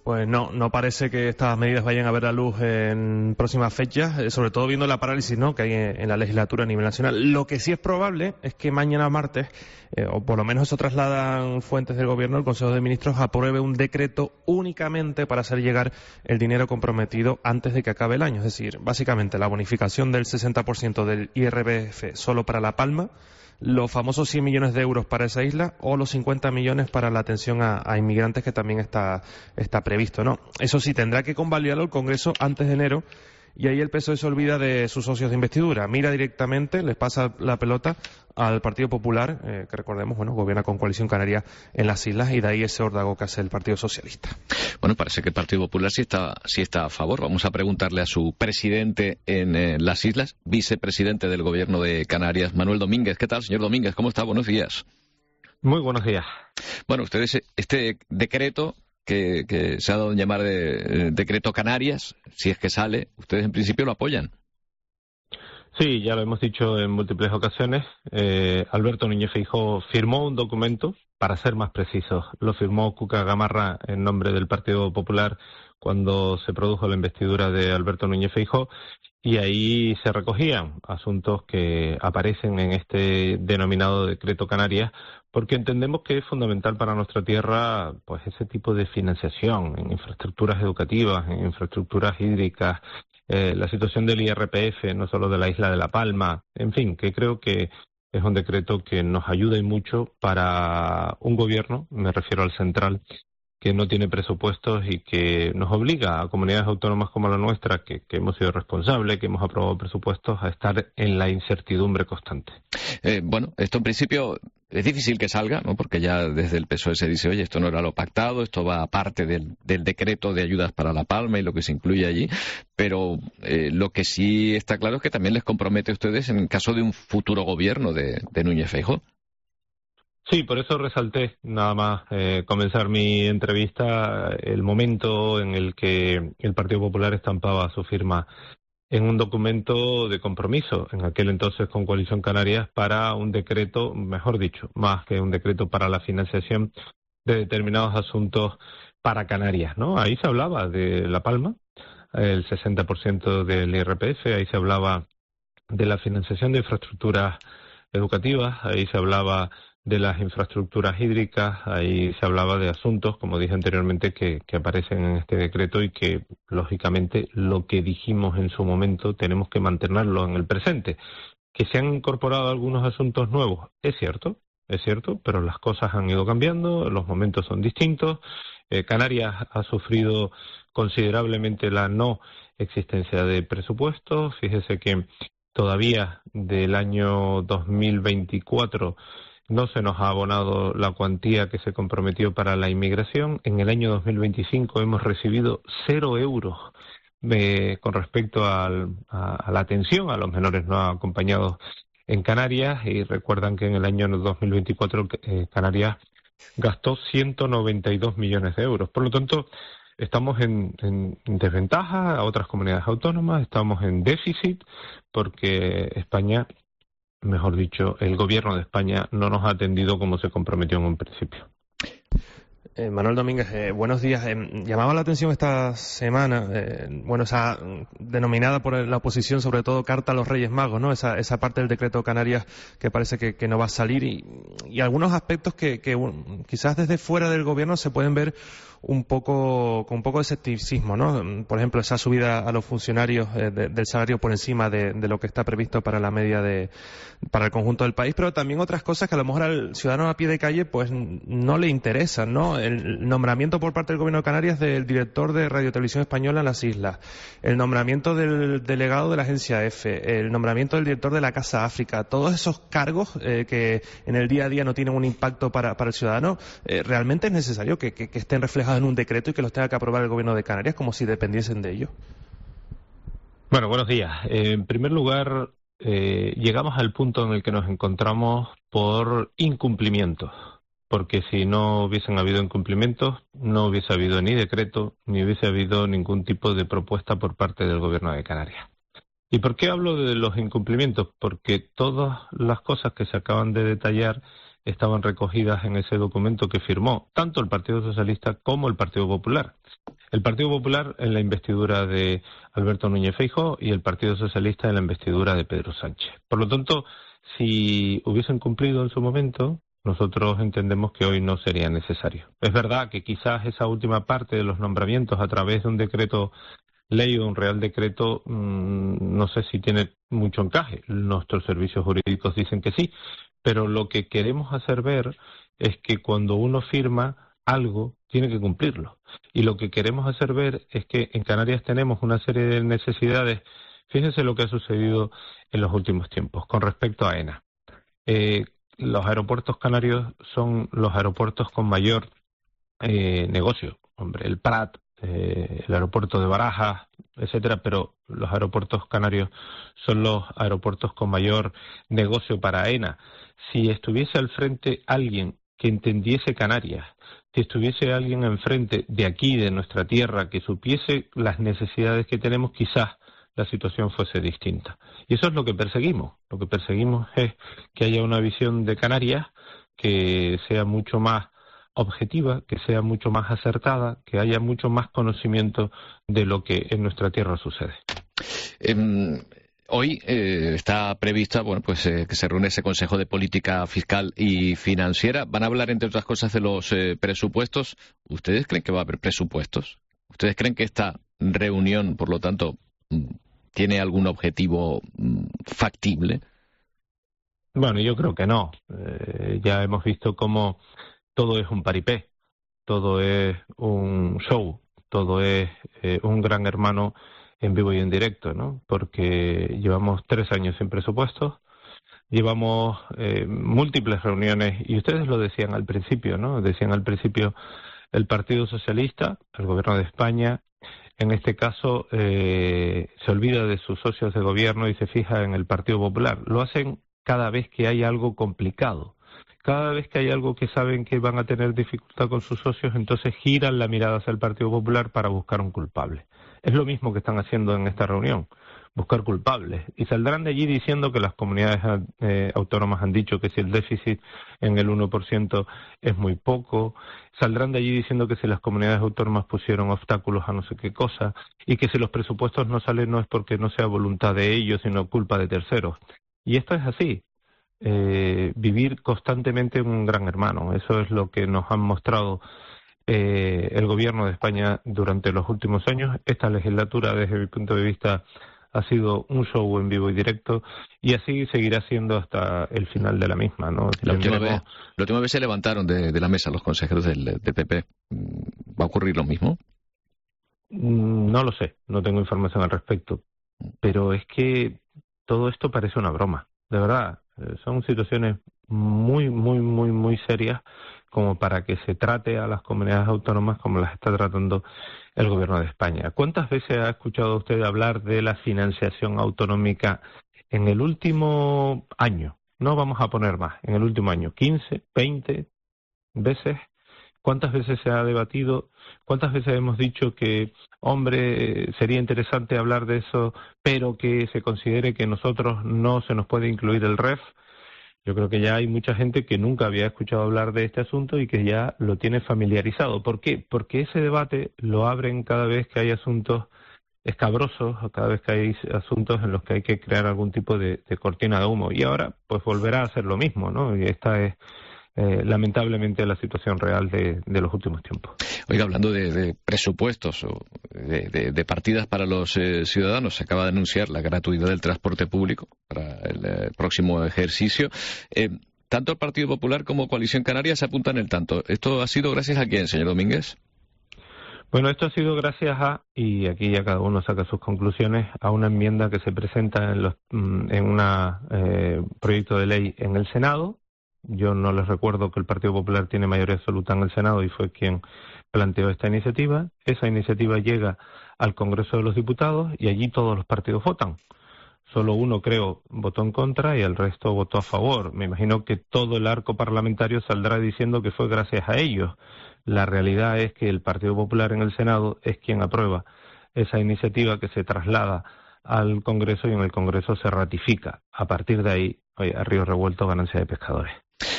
Pues no, no parece que estas medidas vayan a ver la luz en próximas fechas, eh, sobre todo viendo la parálisis, ¿no?, que hay en, en la legislatura a nivel nacional. Lo que sí es probable es que mañana martes, eh, o por lo menos eso trasladan fuentes del Gobierno, el Consejo de Ministros apruebe un decreto únicamente para hacer llegar el dinero comprometido antes de que acabe el año. Es decir, básicamente la bonificación del sesenta por ciento del I R P F solo para La Palma, los famosos cien millones de euros para esa isla o los cincuenta millones para la atención a, a inmigrantes, que también está, está previsto, ¿no? Eso sí, tendrá que convalidarlo el Congreso antes de enero, y ahí el P S O E se olvida de sus socios de investidura. Mira directamente, les pasa la pelota al Partido Popular, eh, que recordemos, bueno, gobierna con Coalición Canaria en las islas, y de ahí ese órdago que hace el Partido Socialista. Bueno, parece que el Partido Popular sí está, sí está a favor. Vamos a preguntarle a su presidente en eh, las islas, vicepresidente del Gobierno de Canarias, Manuel Domínguez. ¿Qué tal, señor Domínguez? ¿Cómo está? Buenos días. Muy buenos días. Bueno, ustedes, este decreto que, que se ha dado en llamar de, de decreto Canarias, si es que sale, ustedes en principio lo apoyan. Sí, ya lo hemos dicho en múltiples ocasiones. Eh, Alberto Núñez Feijóo firmó un documento, para ser más precisos, lo firmó Cuca Gamarra en nombre del Partido Popular cuando se produjo la investidura de Alberto Núñez Feijóo, y ahí se recogían asuntos que aparecen en este denominado Decreto Canarias, porque entendemos que es fundamental para nuestra tierra pues ese tipo de financiación en infraestructuras educativas, en infraestructuras hídricas, eh, la situación del I R P F, no solo de la isla de La Palma, en fin, que creo que es un decreto que nos ayuda y mucho para un gobierno, me refiero al central, que no tiene presupuestos y que nos obliga a comunidades autónomas como la nuestra, que, que hemos sido responsables, que hemos aprobado presupuestos, a estar en la incertidumbre constante. Eh, bueno, esto en principio es difícil que salga, ¿no?, porque ya desde el P S O E se dice, oye, esto no era lo pactado, esto va aparte del, del decreto de ayudas para La Palma y lo que se incluye allí, pero eh, lo que sí está claro es que también les compromete a ustedes en caso de un futuro gobierno de, de Núñez Feijóo. Sí, por eso resalté, nada más eh, comenzar mi entrevista, el momento en el que el Partido Popular estampaba su firma en un documento de compromiso, en aquel entonces con Coalición Canarias, para un decreto, mejor dicho, más que un decreto para la financiación de determinados asuntos para Canarias, ¿no? Ahí se hablaba de La Palma, el sesenta por ciento del I R P F, ahí se hablaba de la financiación de infraestructuras educativas, ahí se hablaba de las infraestructuras hídricas, ahí se hablaba de asuntos, como dije anteriormente, que, que aparecen en este decreto y que, lógicamente, lo que dijimos en su momento tenemos que mantenerlo en el presente. Que se han incorporado algunos asuntos nuevos, es cierto, es cierto, pero las cosas han ido cambiando, los momentos son distintos. Eh, Canarias ha sufrido considerablemente la no existencia de presupuestos. Fíjese que todavía del año dos mil veinticuatro no se nos ha abonado la cuantía que se comprometió para la inmigración. En el año dos mil veinticinco hemos recibido cero euros eh, con respecto al, a, a la atención a los menores no acompañados en Canarias, y recuerdan que en el año dos mil veinticuatro eh, Canarias gastó ciento noventa y dos millones de euros. Por lo tanto, estamos en, en desventaja a otras comunidades autónomas, estamos en déficit porque España, mejor dicho, el gobierno de España no nos ha atendido como se comprometió en un principio. Eh, Manuel Domínguez, eh, buenos días. Eh, llamaba la atención esta semana, eh, bueno, esa denominada por la oposición, sobre todo, Carta a los Reyes Magos, ¿no? Esa, esa parte del decreto Canarias que parece que, que no va a salir, y, y algunos aspectos que, que um, quizás desde fuera del gobierno se pueden ver un poco con un poco de escepticismo, ¿no? Por ejemplo, esa subida a los funcionarios eh, de, del salario por encima de, de lo que está previsto para la media de para el conjunto del país, pero también otras cosas que a lo mejor al ciudadano a pie de calle pues no le interesan, ¿no? El nombramiento por parte del Gobierno de Canarias del director de Radio Televisión Española en las islas, el nombramiento del delegado de la agencia EFE, el nombramiento del director de la Casa África, todos esos cargos eh, que en el día a día no tienen un impacto para, para el ciudadano, eh, realmente es necesario que, que, que estén reflejados en un decreto y que los tenga que aprobar el Gobierno de Canarias como si dependiesen de ello. Bueno, buenos días. Eh, en primer lugar, eh, llegamos al punto en el que nos encontramos por incumplimientos, porque si no hubiesen habido incumplimientos, no hubiese habido ni decreto, ni hubiese habido ningún tipo de propuesta por parte del Gobierno de Canarias. ¿Y por qué hablo de los incumplimientos? Porque todas las cosas que se acaban de detallar estaban recogidas en ese documento que firmó tanto el Partido Socialista como el Partido Popular. El Partido Popular en la investidura de Alberto Núñez Feijóo y el Partido Socialista en la investidura de Pedro Sánchez. Por lo tanto, si hubiesen cumplido en su momento, nosotros entendemos que hoy no sería necesario. Es verdad que quizás esa última parte de los nombramientos a través de un decreto ley o un real decreto, mmm, no sé si tiene mucho encaje. Nuestros servicios jurídicos dicen que sí, pero lo que queremos hacer ver es que cuando uno firma algo, tiene que cumplirlo. Y lo que queremos hacer ver es que en Canarias tenemos una serie de necesidades. Fíjense lo que ha sucedido en los últimos tiempos con respecto a AENA. Eh, los aeropuertos canarios son los aeropuertos con mayor eh, negocio. Hombre, el Prat, eh, el aeropuerto de Barajas, etcétera, pero los aeropuertos canarios son los aeropuertos con mayor negocio para AENA. Si estuviese al frente alguien que entendiese Canarias, si estuviese alguien enfrente de aquí, de nuestra tierra, que supiese las necesidades que tenemos, quizás la situación fuese distinta. Y eso es lo que perseguimos. Lo que perseguimos es que haya una visión de Canarias que sea mucho más objetiva, que sea mucho más acertada, que haya mucho más conocimiento de lo que en nuestra tierra sucede. Um... Hoy eh, está prevista, bueno, pues eh, que se reúne ese Consejo de Política Fiscal y Financiera. Van a hablar, entre otras cosas, de los eh, presupuestos. ¿Ustedes creen que va a haber presupuestos? ¿Ustedes creen que esta reunión, por lo tanto, tiene algún objetivo factible? Bueno, yo creo que no. Eh, ya hemos visto cómo todo es un paripé, todo es un show, todo es eh, un gran hermano en vivo y en directo, ¿no? Porque llevamos tres años sin presupuestos, llevamos eh, múltiples reuniones, y ustedes lo decían al principio, ¿no? Decían al principio el Partido Socialista, el Gobierno de España, en este caso eh, se olvida de sus socios de gobierno y se fija en el Partido Popular. Lo hacen cada vez que hay algo complicado. Cada vez que hay algo que saben que van a tener dificultad con sus socios, entonces giran la mirada hacia el Partido Popular para buscar un culpable. Es lo mismo que están haciendo en esta reunión, buscar culpables. Y saldrán de allí diciendo que las comunidades eh, autónomas han dicho que si el déficit en el uno por ciento es muy poco. Saldrán de allí diciendo que si las comunidades autónomas pusieron obstáculos a no sé qué cosa. Y que si los presupuestos no salen no es porque no sea voluntad de ellos, sino culpa de terceros. Y esto es así. Eh, vivir constantemente en un gran hermano. Eso es lo que nos han mostrado eh, el Gobierno de España durante los últimos años. Esta legislatura, desde mi punto de vista, ha sido un show en vivo y directo, y así seguirá siendo hasta el final de la misma, ¿no? La última vez, la última vez se levantaron de, de la mesa los consejeros del, del P P. ¿Va a ocurrir lo mismo? No lo sé, no tengo información al respecto, pero es que todo esto parece una broma, de verdad. Son situaciones muy, muy, muy, muy serias como para que se trate a las comunidades autónomas como las está tratando el Gobierno de España. ¿Cuántas veces ha escuchado usted hablar de la financiación autonómica en el último año? No vamos a poner más, en el último año, quince, veinte veces. ¿Cuántas veces se ha debatido? ¿Cuántas veces hemos dicho que, hombre, sería interesante hablar de eso, pero que se considere que nosotros no se nos puede incluir el R E F? Yo creo que ya hay mucha gente que nunca había escuchado hablar de este asunto y que ya lo tiene familiarizado. ¿Por qué? Porque ese debate lo abren cada vez que hay asuntos escabrosos, o cada vez que hay asuntos en los que hay que crear algún tipo de, de cortina de humo. Y ahora, pues volverá a hacer lo mismo, ¿no? Y esta es Eh, lamentablemente la situación real de, de los últimos tiempos. Oiga, hablando de, de presupuestos o de, de, de partidas para los eh, ciudadanos, se acaba de anunciar la gratuidad del transporte público para el eh, próximo ejercicio. Eh, tanto el Partido Popular como Coalición Canaria se apuntan el tanto. ¿Esto ha sido gracias a quién, señor Domínguez? Bueno, esto ha sido gracias a, y aquí ya cada uno saca sus conclusiones, a una enmienda que se presenta en, los, en un eh, proyecto de ley en el Senado. Yo no les recuerdo que el Partido Popular tiene mayoría absoluta en el Senado y fue quien planteó esta iniciativa. Esa iniciativa llega al Congreso de los Diputados y allí todos los partidos votan. Solo uno, creo, votó en contra y el resto votó a favor. Me imagino que todo el arco parlamentario saldrá diciendo que fue gracias a ellos. La realidad es que el Partido Popular en el Senado es quien aprueba esa iniciativa que se traslada al Congreso y en el Congreso se ratifica. A partir de ahí, oye, a río revuelto, ganancia de pescadores.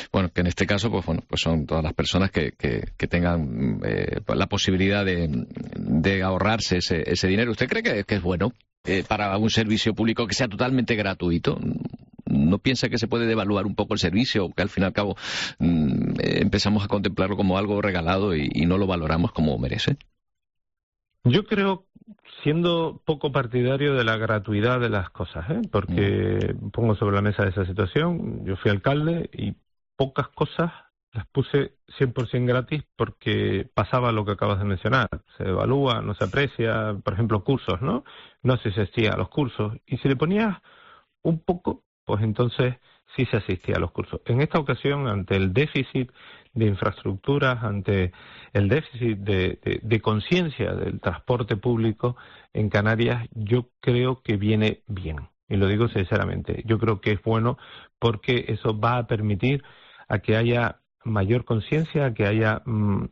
Bueno, que en este caso, pues bueno, pues son todas las personas que, que, que tengan eh, la posibilidad de, de ahorrarse ese, ese dinero. ¿Usted cree que, que es bueno eh, para un servicio público que sea totalmente gratuito? ¿No piensa que se puede devaluar un poco el servicio, o que al fin y al cabo mmm, eh, empezamos a contemplarlo como algo regalado y, y no lo valoramos como merece? Yo creo, siendo poco partidario de la gratuidad de las cosas, ¿eh? porque mm. pongo sobre la mesa esa situación. Yo fui alcalde y pocas cosas las puse cien por ciento gratis porque pasaba lo que acabas de mencionar. Se evalúa, no se aprecia, por ejemplo, cursos, ¿no? No se asistía a los cursos. Y si le ponías un poco, pues entonces sí se asistía a los cursos. En esta ocasión, ante el déficit de infraestructuras, ante el déficit de, de, de conciencia del transporte público en Canarias, yo creo que viene bien. Y lo digo sinceramente. Yo creo que es bueno porque eso va a permitir a que haya mayor conciencia, a que haya mmm,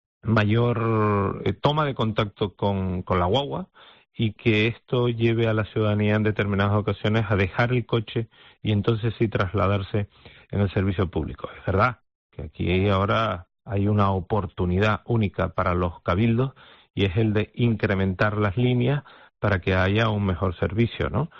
mayor eh, toma de contacto con, con la guagua, y que esto lleve a la ciudadanía en determinadas ocasiones a dejar el coche y entonces sí trasladarse en el servicio público. Es verdad que aquí ahora hay una oportunidad única para los cabildos y es el de incrementar las líneas para que haya un mejor servicio, ¿no?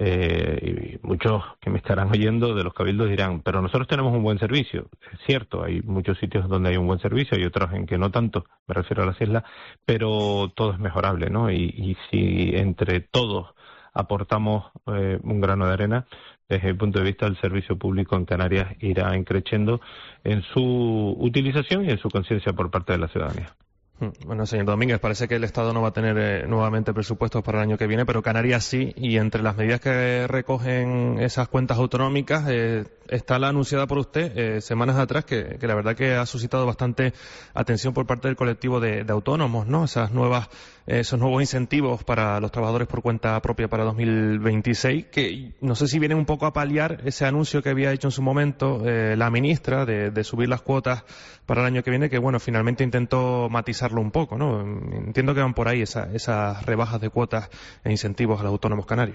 Eh, y muchos que me estarán oyendo de los cabildos dirán, pero nosotros tenemos un buen servicio. Es cierto, hay muchos sitios donde hay un buen servicio y otros en que no tanto, me refiero a las islas, pero todo es mejorable, ¿no? Y, y si entre todos aportamos eh, un grano de arena, desde el punto de vista del servicio público en Canarias irá increciendo en su utilización y en su conciencia por parte de la ciudadanía. Bueno, señor Domínguez, parece que el Estado no va a tener eh, nuevamente presupuestos para el año que viene, pero Canarias sí, y entre las medidas que recogen esas cuentas autonómicas eh, está la anunciada por usted eh, semanas atrás, que, que la verdad que ha suscitado bastante atención por parte del colectivo de, de autónomos, ¿no? Esas nuevas, eh, esos nuevos incentivos para los trabajadores por cuenta propia para dos mil veintiséis, que no sé si vienen un poco a paliar ese anuncio que había hecho en su momento eh, la ministra de, de subir las cuotas para el año que viene, que bueno, finalmente intentó matizar un poco, ¿no? Entiendo que van por ahí esa, esas rebajas de cuotas e incentivos a los autónomos canarios.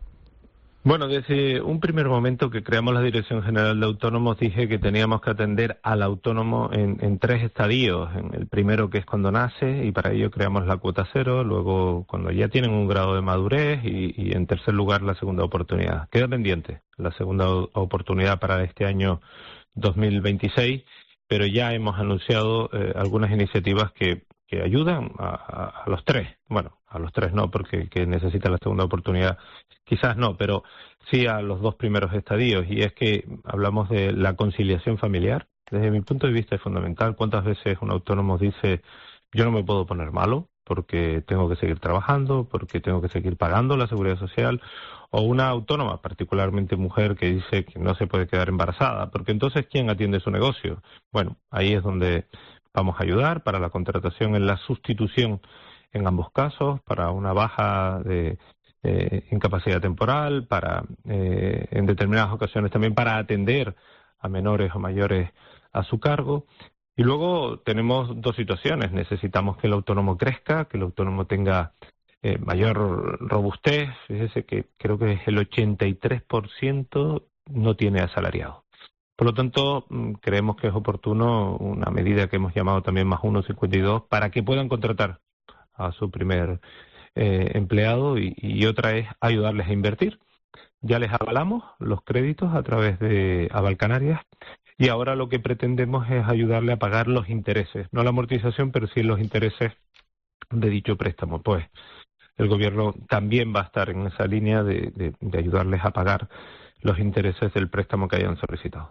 Bueno, desde un primer momento que creamos la Dirección General de Autónomos dije que teníamos que atender al autónomo en, en tres estadios. En el primero, que es cuando nace, y para ello creamos la cuota cero, luego cuando ya tienen un grado de madurez y, y en tercer lugar la segunda oportunidad. Queda pendiente la segunda oportunidad para este año dos mil veintiséis, pero ya hemos anunciado eh, algunas iniciativas que, que ayudan a, a, a los tres. Bueno, a los tres no, porque el que necesita la segunda oportunidad quizás no, pero sí a los dos primeros estadios. Y es que hablamos de la conciliación familiar. Desde mi punto de vista es fundamental. ¿Cuántas veces un autónomo dice, yo no me puedo poner malo porque tengo que seguir trabajando, porque tengo que seguir pagando la seguridad social? O una autónoma, particularmente mujer, que dice que no se puede quedar embarazada, porque entonces ¿quién atiende su negocio? Bueno, ahí es donde vamos a ayudar para la contratación en la sustitución en ambos casos, para una baja de eh, incapacidad temporal, para eh, en determinadas ocasiones también para atender a menores o mayores a su cargo. Y luego tenemos dos situaciones. Necesitamos que el autónomo crezca, que el autónomo tenga Eh, mayor robustez. Fíjese que creo que el ochenta y tres por ciento no tiene asalariado. Por lo tanto, creemos que es oportuno una medida que hemos llamado también más uno cincuenta y dos para que puedan contratar a su primer eh, empleado y, y otra es ayudarles a invertir. Ya les avalamos los créditos a través de Aval Canarias y ahora lo que pretendemos es ayudarle a pagar los intereses, no la amortización, pero sí los intereses de dicho préstamo. Pues el Gobierno también va a estar en esa línea de, de, de ayudarles a pagar los intereses del préstamo que hayan solicitado.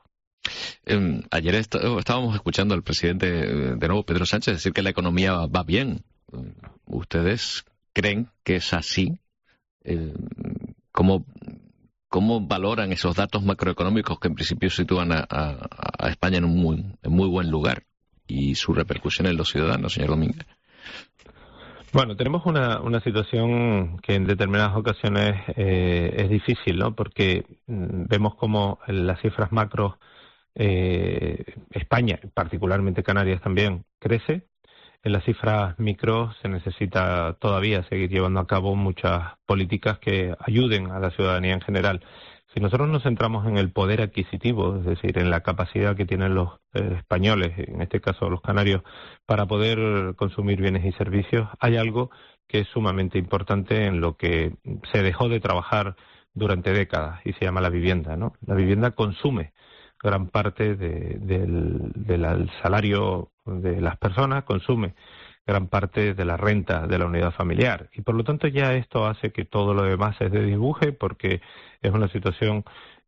Eh, ayer est estábamos escuchando al presidente, de nuevo, Pedro Sánchez, decir que la economía va bien. ¿Ustedes creen que es así? Eh, ¿cómo, ¿Cómo valoran esos datos macroeconómicos que en principio sitúan a, a, a España en un muy, en muy buen lugar y su repercusión en los ciudadanos, señor Domínguez? Bueno, tenemos una, una situación que en determinadas ocasiones eh, es difícil, ¿no? Porque mm, vemos como en las cifras macro, eh, España, particularmente Canarias también, crece. En las cifras micro se necesita todavía seguir llevando a cabo muchas políticas que ayuden a la ciudadanía en general. Si nosotros nos centramos en el poder adquisitivo, es decir, en la capacidad que tienen los eh, españoles, en este caso los canarios, para poder consumir bienes y servicios, hay algo que es sumamente importante en lo que se dejó de trabajar durante décadas y se llama la vivienda, ¿no? La vivienda consume gran parte de, del, del salario de las personas, consume gran parte de la renta de la unidad familiar y por lo tanto ya esto hace que todo lo demás se desdibuje porque es una situación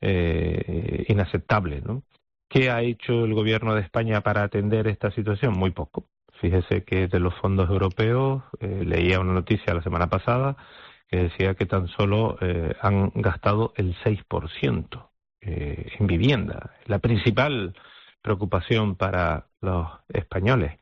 eh, inaceptable, ¿no? ¿Qué ha hecho el gobierno de España para atender esta situación? Muy poco. Fíjese que de los fondos europeos, eh, leía una noticia la semana pasada que decía que tan solo eh, han gastado el seis por ciento eh, en vivienda, la principal preocupación para los españoles.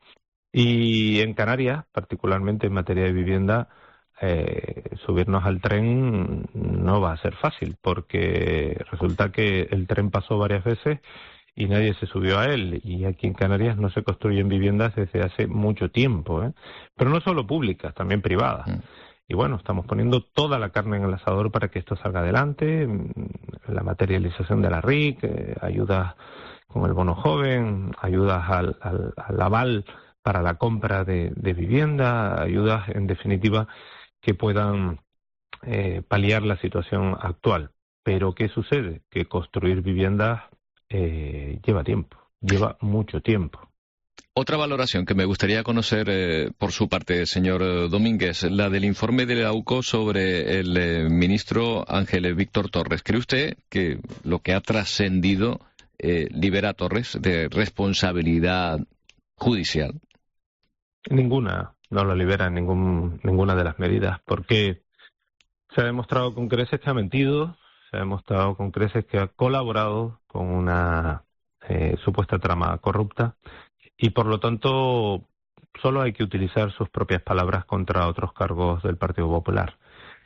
Y en Canarias, particularmente en materia de vivienda, eh, subirnos al tren no va a ser fácil, porque resulta que el tren pasó varias veces y nadie se subió a él. Y aquí en Canarias no se construyen viviendas desde hace mucho tiempo, ¿eh? Pero no solo públicas, también privadas. Mm. Y bueno, estamos poniendo toda la carne en el asador para que esto salga adelante. La materialización de la R I C, eh, ayudas con el bono joven, ayudas al, al, al aval para la compra de, de vivienda, ayudas en definitiva que puedan eh, paliar la situación actual. Pero ¿qué sucede? Que construir viviendas eh, lleva tiempo, lleva mucho tiempo. Otra valoración que me gustaría conocer eh, por su parte, señor Domínguez, la del informe de la U C O sobre el eh, ministro Ángel Víctor Torres. ¿Cree usted que lo que ha trascendido eh, libera a Torres de responsabilidad judicial? Ninguna, no lo libera en ningún, ninguna de las medidas, porque se ha demostrado con creces que ha mentido, se ha demostrado con creces que ha colaborado con una eh, supuesta trama corrupta y por lo tanto solo hay que utilizar sus propias palabras contra otros cargos del Partido Popular.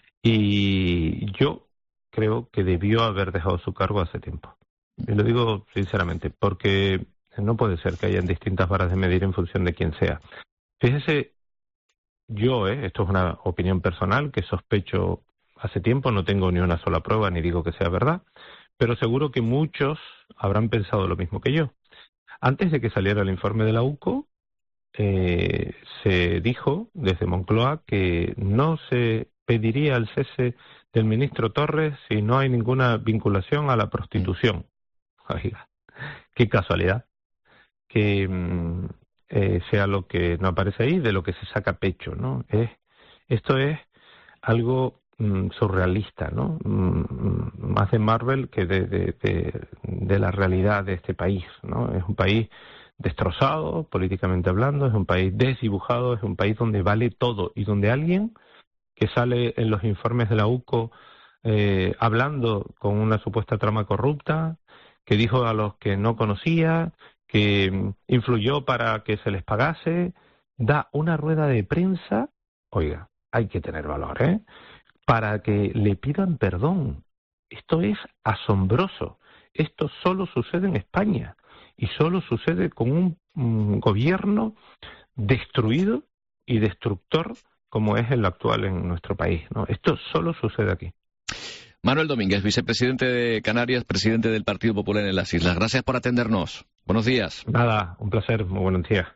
Y yo creo que debió haber dejado su cargo hace tiempo. Y lo digo sinceramente, porque no puede ser que hayan distintas varas de medir en función de quién sea. Fíjese, yo, eh, esto es una opinión personal que sospecho hace tiempo, no tengo ni una sola prueba ni digo que sea verdad, pero seguro que muchos habrán pensado lo mismo que yo. Antes de que saliera el informe de la U C O, eh, se dijo desde Moncloa que no se pediría el cese del ministro Torres si no hay ninguna vinculación a la prostitución. Oiga, qué casualidad que mm, eh, sea lo que no aparece ahí, de lo que se saca pecho, ¿no? Es, esto es algo mm, surrealista, ¿no? Mm, más de Marvel que de, de, de, de la realidad de este país, ¿no? Es un país destrozado, políticamente hablando, es un país desdibujado, es un país donde vale todo y donde alguien que sale en los informes de la U C O eh, hablando con una supuesta trama corrupta, que dijo a los que no conocía, que influyó para que se les pagase, da una rueda de prensa, oiga, hay que tener valor, ¿eh?, para que le pidan perdón. Esto es asombroso. Esto solo sucede en España y solo sucede con un, un gobierno destruido y destructor como es el actual en nuestro país, ¿no? Esto solo sucede aquí. Manuel Domínguez, vicepresidente de Canarias, presidente del Partido Popular en las Islas. Gracias por atendernos. Buenos días. Nada, un placer. Muy buenos días.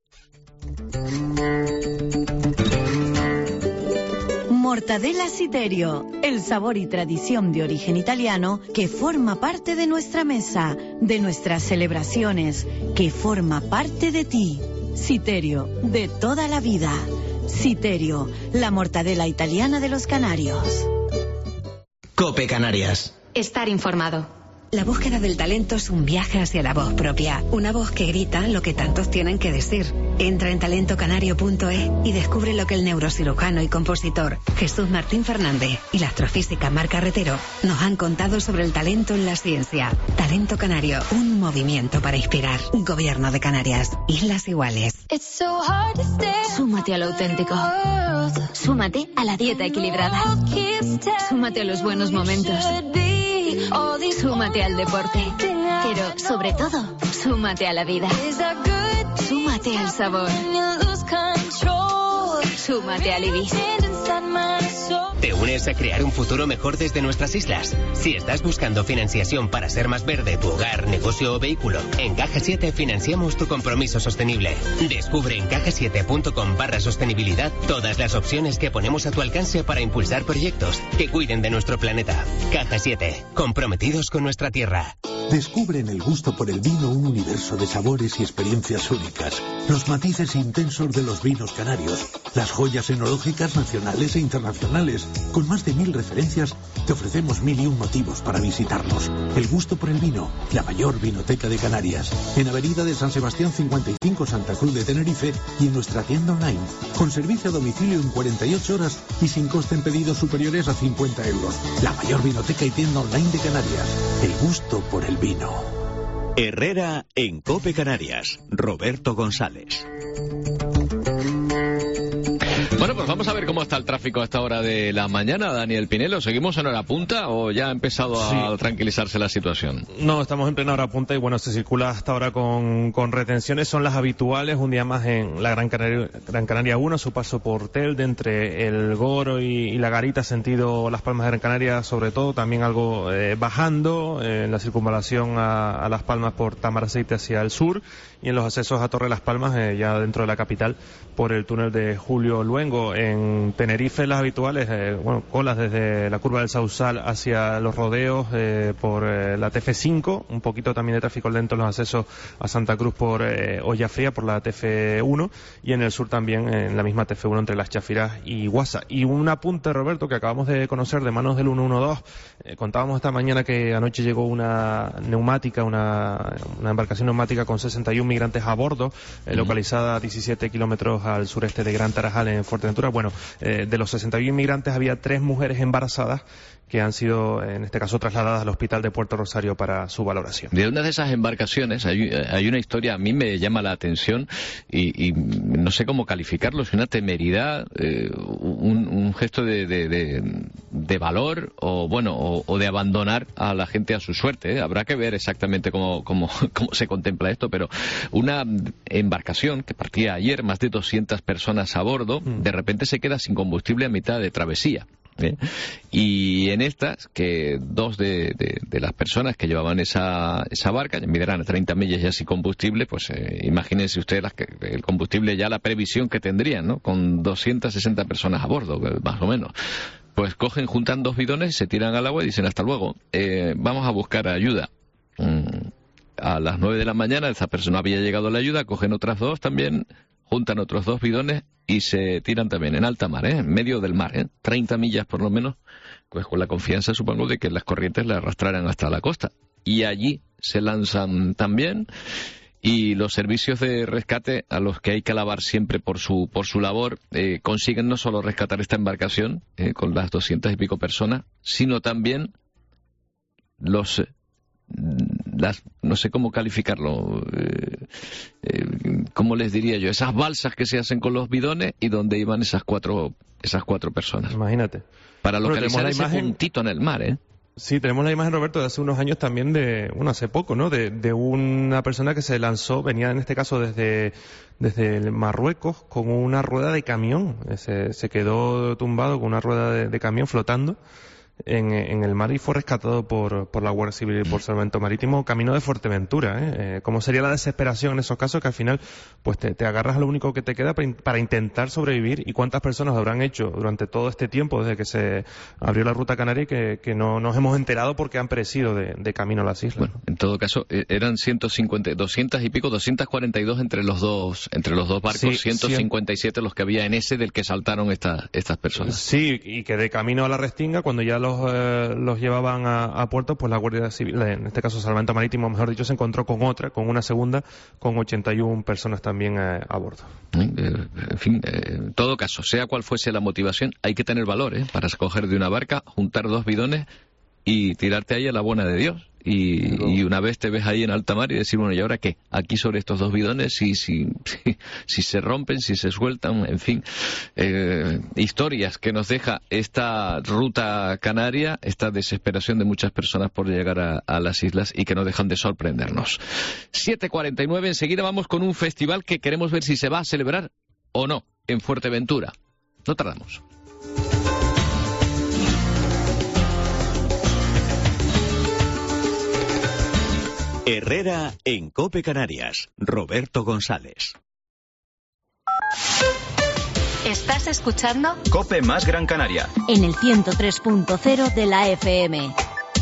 Mortadela Citerio, el sabor y tradición de origen italiano que forma parte de nuestra mesa, de nuestras celebraciones, que forma parte de ti. Citerio, de toda la vida. Citerio, la mortadela italiana de los canarios. COPE Canarias. Estar informado. La búsqueda del talento es un viaje hacia la voz propia. Una voz que grita lo que tantos tienen que decir. Entra en talento canario punto e y descubre lo que el neurocirujano y compositor Jesús Martín Fernández y la astrofísica Mar Carretero nos han contado sobre el talento en la ciencia. Talento Canario, un movimiento para inspirar. Gobierno de Canarias. Islas Iguales. Súmate a lo auténtico. Súmate a la dieta equilibrada. Súmate a los buenos momentos. Súmate al deporte. Pero, sobre todo, súmate a la vida. Súmate al sabor. Súmate al Ibis. eso. ¿Te unes a crear un futuro mejor desde nuestras islas? Si estás buscando financiación para hacer más verde tu hogar, negocio o vehículo, en Caja siete financiamos tu compromiso sostenible. Descubre en caja siete punto com barra sostenibilidad todas las opciones que ponemos a tu alcance para impulsar proyectos que cuiden de nuestro planeta. Caja siete, comprometidos con nuestra tierra. Descubre en el gusto por el vino un universo de sabores y experiencias únicas. Los matices intensos de los vinos canarios, las joyas enológicas nacionales e internacionales. Con más de mil referencias, te ofrecemos mil y un motivos para visitarnos. El gusto por el vino, la mayor vinoteca de Canarias. En Avenida de San Sebastián cincuenta y cinco, Santa Cruz de Tenerife, y en nuestra tienda online. Con servicio a domicilio en cuarenta y ocho horas y sin coste en pedidos superiores a cincuenta euros. La mayor vinoteca y tienda online de Canarias. El gusto por el vino. Herrera en COPE Canarias. Roberto González. Bueno, pues vamos a ver cómo está el tráfico a esta hora de la mañana, Daniel Pinelo. ¿Seguimos en hora punta o ya ha empezado a sí. tranquilizarse la situación? No, estamos en plena hora punta y bueno, se circula hasta ahora con, con retenciones, son las habituales, un día más en la Gran Canaria, Gran Canaria uno, su paso por Telde, entre el Goro y, y la Garita, sentido Las Palmas de Gran Canaria, sobre todo, también algo eh, bajando eh, en la circunvalación a, a Las Palmas por Tamaraceite hacia el sur, y en los accesos a Torre Las Palmas, eh, ya dentro de la capital, por el túnel de Julio Luengo. En Tenerife las habituales, eh, bueno, colas desde la curva del Sausal hacia los rodeos eh, por eh, la T F cinco, un poquito también de tráfico lento en los accesos a Santa Cruz por eh, Ollafría, por la T F uno, y en el sur también en la misma T F uno entre Las Chafiras y Guasa. Y un apunte, Roberto, que acabamos de conocer de manos del ciento doce, eh, contábamos esta mañana que anoche llegó una neumática, una, una embarcación neumática con sesenta y uno migrantes a bordo, eh, uh-huh. localizada a diecisiete kilómetros al sureste de Gran Tarajal, en Fuerteventura. Bueno, eh, de los sesenta y uno inmigrantes había tres mujeres embarazadas que han sido, en este caso, trasladadas al hospital de Puerto Rosario para su valoración. De una de esas embarcaciones hay, hay una historia, a mí me llama la atención y, y no sé cómo calificarlo, es una temeridad, eh, un, un gesto de, de, de, de valor o bueno o, o de abandonar a la gente a su suerte, ¿eh? Habrá que ver exactamente cómo, cómo, cómo se contempla esto, pero una embarcación que partía ayer, más de doscientas personas a bordo, mm. de repente se queda sin combustible a mitad de travesía. ¿Eh? Y en estas, que dos de, de, de las personas que llevaban esa, esa barca midieran a treinta millas ya sin combustible, pues eh, imagínense ustedes las que, el combustible, ya la previsión que tendrían, ¿no? Con doscientas sesenta personas a bordo, más o menos. Pues cogen, juntan dos bidones, se tiran al agua y dicen hasta luego, eh, vamos a buscar ayuda. Mm, a las nueve de la mañana esa persona había llegado la ayuda, cogen otras dos también, juntan otros dos bidones y se tiran también en alta mar, ¿eh? En medio del mar, ¿eh? treinta millas por lo menos, pues con la confianza, supongo, de que las corrientes la arrastrarán hasta la costa. Y allí se lanzan también, y los servicios de rescate, a los que hay que alabar siempre por su por su labor, eh, consiguen no solo rescatar esta embarcación eh, con las doscientas y pico personas, sino también los... las no sé cómo calificarlo, eh, eh, cómo les diría yo, esas balsas que se hacen con los bidones y donde iban esas cuatro esas cuatro personas. Imagínate. Para localizar ese puntito en el mar, ¿eh? Sí, tenemos la imagen, Roberto, de hace unos años también de, bueno, hace poco, ¿no? De, de una persona que se lanzó, venía en este caso desde, desde Marruecos, con una rueda de camión. Se, se quedó tumbado con una rueda de, de camión flotando En, en el mar y fue rescatado por, por la Guardia Civil y por Salvamento Marítimo camino de Fuerteventura, ¿eh? Eh, ¿Cómo sería la desesperación en esos casos? Que al final pues te, te agarras a lo único que te queda para, para intentar sobrevivir. ¿Y cuántas personas lo habrán hecho durante todo este tiempo desde que se abrió la ruta canaria que, que no nos hemos enterado porque han perecido de, de camino a las islas? Bueno, en todo caso eran ciento cincuenta, doscientas y pico, doscientas cuarenta y dos entre los dos entre los dos barcos, sí, ciento cincuenta y siete los que había en ese del que saltaron estas estas personas. Sí, y que de camino a la Restinga, cuando ya los Los, eh, los llevaban a, a puerto, pues la Guardia Civil, en este caso Salvamento Marítimo, mejor dicho, se encontró con otra, con una segunda, con ochenta y una personas también eh, a bordo. Eh, en fin, eh, en todo caso, sea cual fuese la motivación, hay que tener valor, ¿eh? Para escoger de una barca, juntar dos bidones y tirarte ahí a la buena de Dios. Y, no. y una vez te ves ahí en alta mar y decir, bueno, ¿y ahora qué? Aquí sobre estos dos bidones, si, si, si, si se rompen, si se sueltan, en fin, eh, historias que nos deja esta ruta canaria, esta desesperación de muchas personas por llegar a, a las islas y que no dejan de sorprendernos. siete cuarenta y nueve, enseguida vamos con un festival que queremos ver si se va a celebrar o no en Fuerteventura. No tardamos. Herrera en COPE Canarias. Roberto González. ¿Estás escuchando? COPE más Gran Canaria. En el ciento tres punto cero de la F M.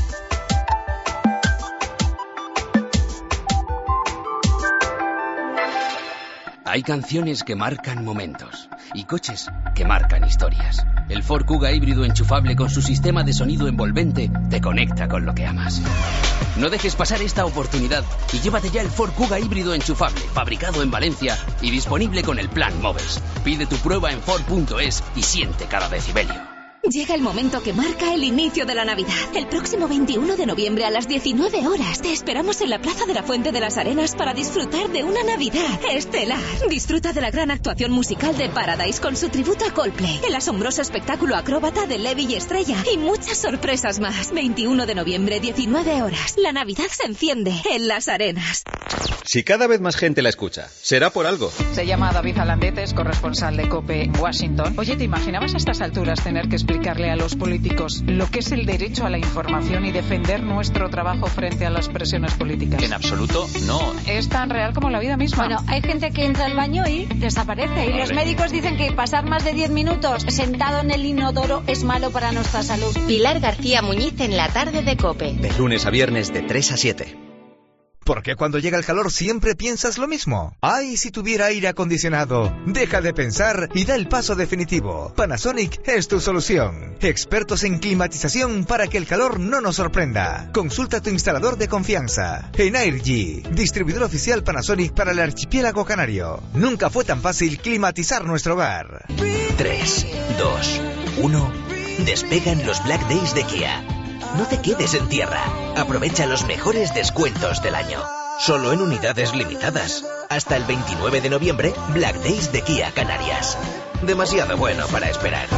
Hay canciones que marcan momentos y coches que marcan historias. El Ford Kuga híbrido enchufable con su sistema de sonido envolvente te conecta con lo que amas. No dejes pasar esta oportunidad y llévate ya el Ford Kuga híbrido enchufable, fabricado en Valencia y disponible con el plan Moves. Pide tu prueba en Ford punto es y siente cada decibelio. Llega el momento que marca el inicio de la Navidad. El próximo veintiuno de noviembre a las diecinueve horas te esperamos en la Plaza de la Fuente de las Arenas para disfrutar de una Navidad estelar. Disfruta de la gran actuación musical de Paradise con su tributo a Coldplay, el asombroso espectáculo acróbata de Levi y Estrella y muchas sorpresas más. veintiuno de noviembre, diecinueve horas. La Navidad se enciende en las Arenas. Si cada vez más gente la escucha, será por algo. Se llama David Alandetes, corresponsal de COPE Washington. Oye, ¿te imaginabas a estas alturas tener que explicarle a los políticos lo que es el derecho a la información y defender nuestro trabajo frente a las presiones políticas? En absoluto, no. Es tan real como la vida misma. Bueno, hay gente que entra al baño y desaparece. Y los médicos dicen que pasar más de diez minutos sentado en el inodoro es malo para nuestra salud. Pilar García Muñiz en la tarde de COPE. De lunes a viernes de tres a siete. ¿Por qué cuando llega el calor siempre piensas lo mismo? ¡Ay, si tuviera aire acondicionado! Deja de pensar y da el paso definitivo. Panasonic es tu solución. Expertos en climatización para que el calor no nos sorprenda. Consulta a tu instalador de confianza. Energy, distribuidor oficial Panasonic para el archipiélago canario. Nunca fue tan fácil climatizar nuestro hogar. tres, dos, uno. Despegan los Black Days de Kia. No te quedes en tierra. Aprovecha los mejores descuentos del año. Solo en unidades limitadas. Hasta el veintinueve de noviembre, Black Days de Kia Canarias. Demasiado bueno para esperar.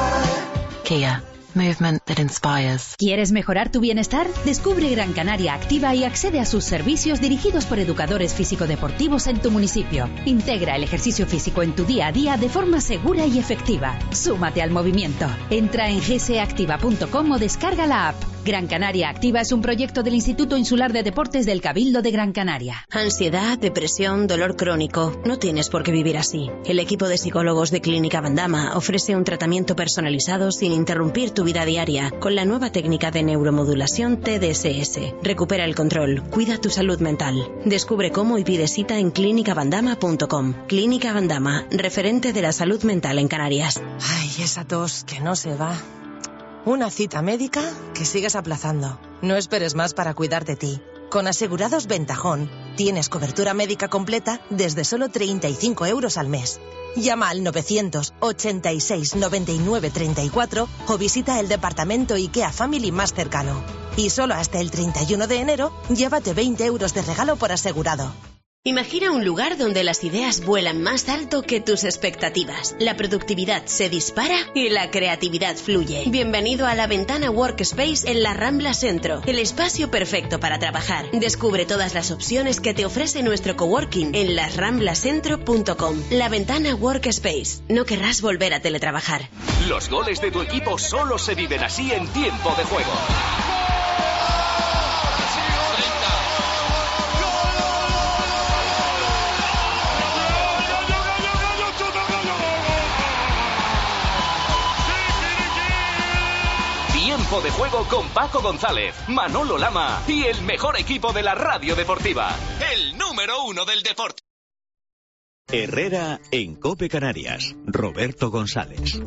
Kia. Movement that inspires. ¿Quieres mejorar tu bienestar? Descubre Gran Canaria Activa y accede a sus servicios dirigidos por educadores físico-deportivos en tu municipio. Integra el ejercicio físico en tu día a día de forma segura y efectiva. Súmate al movimiento. Entra en g c activa punto com o descarga la app. Gran Canaria Activa es un proyecto del Instituto Insular de Deportes del Cabildo de Gran Canaria. Ansiedad, depresión, dolor crónico. No tienes por qué vivir así. El equipo de psicólogos de Clínica Bandama ofrece un tratamiento personalizado sin interrumpir tu vida diaria con la nueva técnica de neuromodulación T D S S. Recupera el control, cuida tu salud mental. Descubre cómo y pide cita en clínica bandama punto com. Clínica Bandama, referente de la salud mental en Canarias. Ay, esa tos que no se va. Una cita médica que sigues aplazando. No esperes más para cuidar de ti. Con Asegurados Ventajón tienes cobertura médica completa desde solo treinta y cinco euros al mes. Llama al novecientos ochenta y seis noventa y nueve treinta y cuatro o visita el departamento IKEA Family más cercano. Y solo hasta el treinta y uno de enero, llévate veinte euros de regalo por asegurado. Imagina un lugar donde las ideas vuelan más alto que tus expectativas. La productividad se dispara y la creatividad fluye. Bienvenido a La Ventana Workspace en la Rambla Centro, el espacio perfecto para trabajar. Descubre todas las opciones que te ofrece nuestro coworking en las ramblas centro punto com. La Ventana Workspace. No querrás volver a teletrabajar. Los goles de tu equipo solo se viven así en tiempo de juego. Tiempo de juego con Paco González, Manolo Lama y el mejor equipo de la radio deportiva. El número uno del deporte. Herrera en COPE Canarias. Roberto González.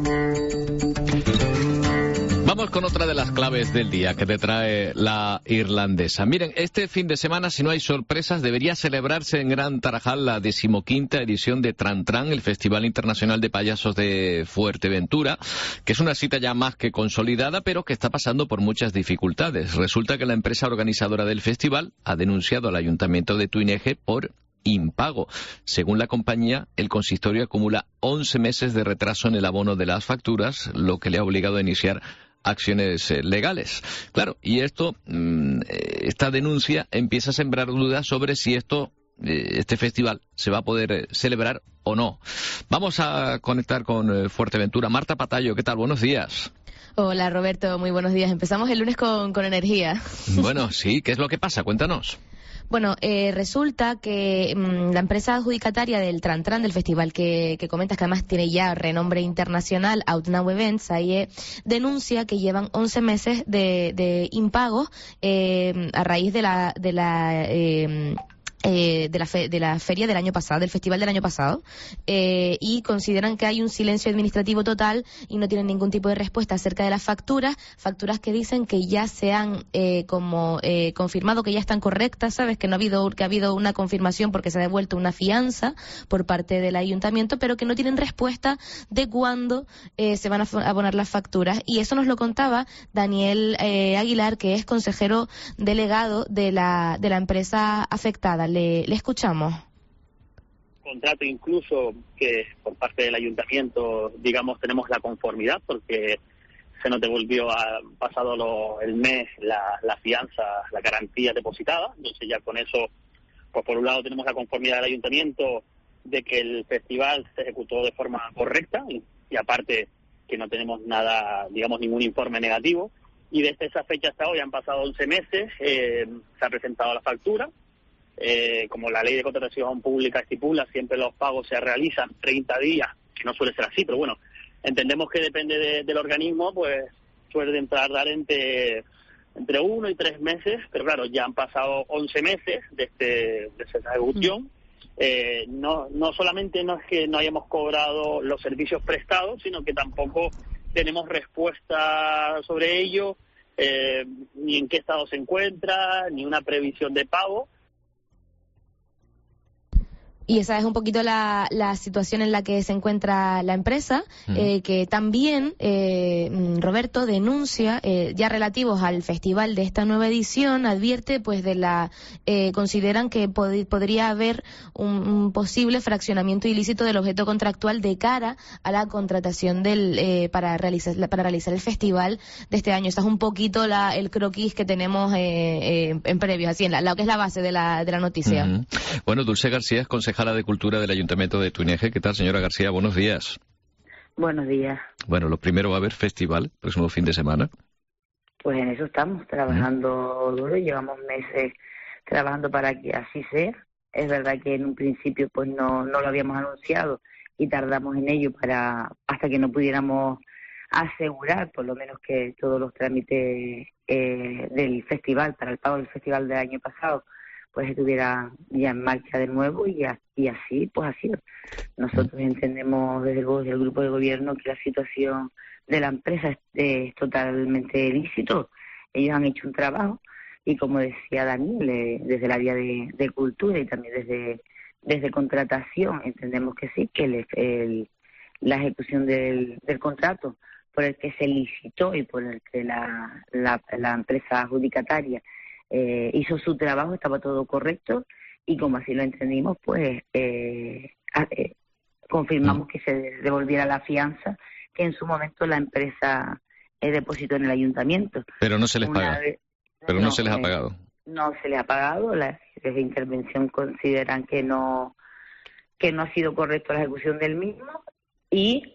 Vamos con otra de las claves del día que te trae la irlandesa. Miren, este fin de semana, si no hay sorpresas, debería celebrarse en Gran Tarajal la decimoquinta edición de Tran Tran, el Festival Internacional de Payasos de Fuerteventura, que es una cita ya más que consolidada, pero que está pasando por muchas dificultades. Resulta que la empresa organizadora del festival ha denunciado al Ayuntamiento de Tuineje por impago. Según la compañía, el consistorio acumula once meses de retraso en el abono de las facturas, lo que le ha obligado a iniciar acciones eh, legales. Claro, y esto, mmm, esta denuncia empieza a sembrar dudas sobre si esto, eh, este festival se va a poder eh, celebrar o no. Vamos a conectar con eh, Fuerteventura. Marta Patayo, ¿qué tal? Buenos días. Hola Roberto, muy buenos días. Empezamos el lunes con, con energía. Bueno, sí, ¿qué es lo que pasa? Cuéntanos. Bueno, eh, resulta que mmm, la empresa adjudicataria del Tran Tran, del festival que, que comentas, que además tiene ya renombre internacional, Outnow Events, ahí eh, denuncia que llevan once meses de, de impagos eh, a raíz de la... De la eh, Eh, de la fe, de la feria del año pasado, del festival del año pasado, eh, y consideran que hay un silencio administrativo total y no tienen ningún tipo de respuesta acerca de las facturas, facturas que dicen que ya se han eh, como eh, confirmado que ya están correctas, sabes que no ha habido que ha habido una confirmación porque se ha devuelto una fianza por parte del ayuntamiento, pero que no tienen respuesta de cuándo eh, se van a abonar las facturas, y eso nos lo contaba Daniel eh, Aguilar, que es consejero delegado de la de la empresa afectada. Le, le escuchamos. Contrato incluso que por parte del ayuntamiento, digamos, tenemos la conformidad porque se nos devolvió a, pasado lo, el mes la, la fianza, la garantía depositada. Entonces ya con eso, pues por un lado tenemos la conformidad del ayuntamiento de que el festival se ejecutó de forma correcta y, y aparte que no tenemos nada, digamos, ningún informe negativo. Y desde esa fecha hasta hoy han pasado once meses, eh, se ha presentado la factura. Eh, como la ley de contratación pública estipula, siempre los pagos se realizan treinta días, que no suele ser así, pero bueno, entendemos que depende de, del organismo, pues suele tardar entre entre uno y tres meses, pero claro, ya han pasado once meses desde, desde esa ejecución. Eh, no, no solamente no es que no hayamos cobrado los servicios prestados, sino que tampoco tenemos respuesta sobre ello, eh, ni en qué estado se encuentra, ni una previsión de pago. Y esa es un poquito la, la situación en la que se encuentra la empresa, uh-huh. eh, que también, eh, Roberto, denuncia, eh, ya relativos al festival de esta nueva edición, advierte, pues, de la, eh, consideran que pod- podría haber un, un posible fraccionamiento ilícito del objeto contractual de cara a la contratación del, eh, para realizar, para realizar el festival de este año. Esta es un poquito la, el croquis que tenemos, eh, eh, en previos, así, en la, lo que es la base de la, de la noticia. Uh-huh. Bueno, Dulce García es concejala de Cultura del Ayuntamiento de Tuineje. ¿Qué tal, señora García? Buenos días. Buenos días. Bueno, lo primero, va a haber festival el próximo fin de semana. Pues en eso estamos, trabajando duro, llevamos meses trabajando para que así sea. Es verdad que en un principio pues no, no lo habíamos anunciado y tardamos en ello para hasta que no pudiéramos asegurar por lo menos que todos los trámites eh, del festival, para el pago del festival del año pasado, pues estuviera ya en marcha de nuevo y, a, y así pues ha sido. Nosotros entendemos desde el, desde el grupo de gobierno que la situación de la empresa es, es totalmente lícito. Ellos han hecho un trabajo y, como decía Daniel, eh, desde el área de, de cultura y también desde desde contratación entendemos que sí, que el, el, la ejecución del, del contrato por el que se licitó y por el que la, la, la empresa adjudicataria Eh, hizo su trabajo, estaba todo correcto y como así lo entendimos, pues eh, eh, confirmamos que se devolviera la fianza que en su momento la empresa eh, depositó en el ayuntamiento. Pero no se les Una paga. Vez, Pero no, no se les ha eh, pagado. No se les ha pagado. Las jefes de intervención consideran que no que no ha sido correcta la ejecución del mismo y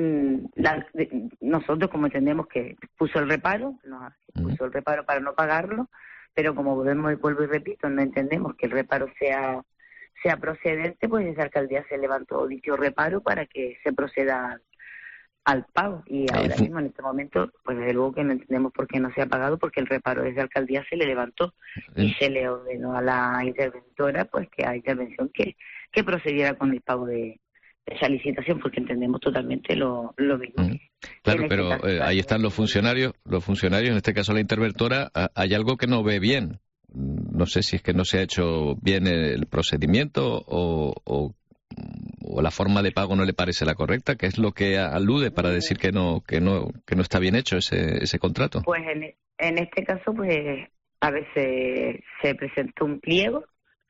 La, de, nosotros como entendemos que puso el reparo, no, puso el reparo para no pagarlo, pero como volvemos, vuelvo y repito, no entendemos que el reparo sea sea procedente, pues esa alcaldía se levantó dicho reparo para que se proceda al, al pago y ahora mismo en este momento pues desde luego que no entendemos por qué no se ha pagado, porque el reparo desde alcaldía se le levantó y se le ordenó a la interventora pues que a intervención que, que procediera con el pago de esa licitación, porque entendemos totalmente lo, lo mismo. Mm. Claro, este pero caso, eh, ahí están los funcionarios, los funcionarios, en este caso la interventora, a, hay algo que no ve bien. No sé si es que no se ha hecho bien el procedimiento o, o, o la forma de pago no le parece la correcta, que es lo que alude para decir que no que no que no está bien hecho ese ese contrato. Pues en, en este caso, pues a veces se presentó un pliego,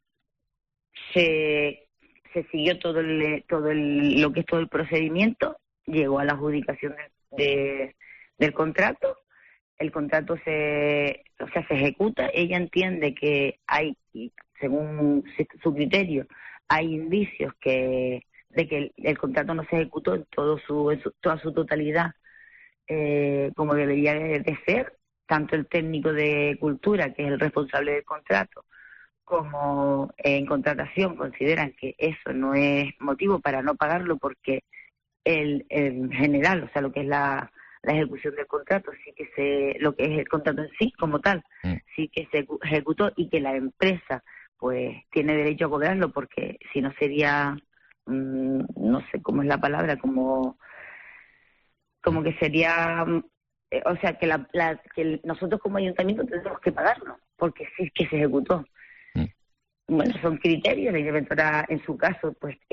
se se siguió todo el, todo el, lo que es todo el procedimiento, llegó a la adjudicación de, de, del contrato, el contrato se, o sea, se ejecuta, ella entiende que hay, según su criterio, hay indicios que de que el, el contrato no se ejecutó en todo su, en su, toda su totalidad eh, como debería de, de ser, tanto el técnico de cultura, que es el responsable del contrato, como en contratación consideran que eso no es motivo para no pagarlo, porque el, en general, o sea, lo que es la, la ejecución del contrato, sí que se, lo que es el contrato en sí como tal, mm. sí que se ejecutó, y que la empresa pues tiene derecho a cobrarlo, porque si no sería, mmm, no sé cómo es la palabra, como como que sería, eh, o sea, que, la, la, que nosotros como ayuntamiento tenemos que pagarlo, porque sí que se ejecutó. Mm. Bueno, son criterios, la interventora en su caso pues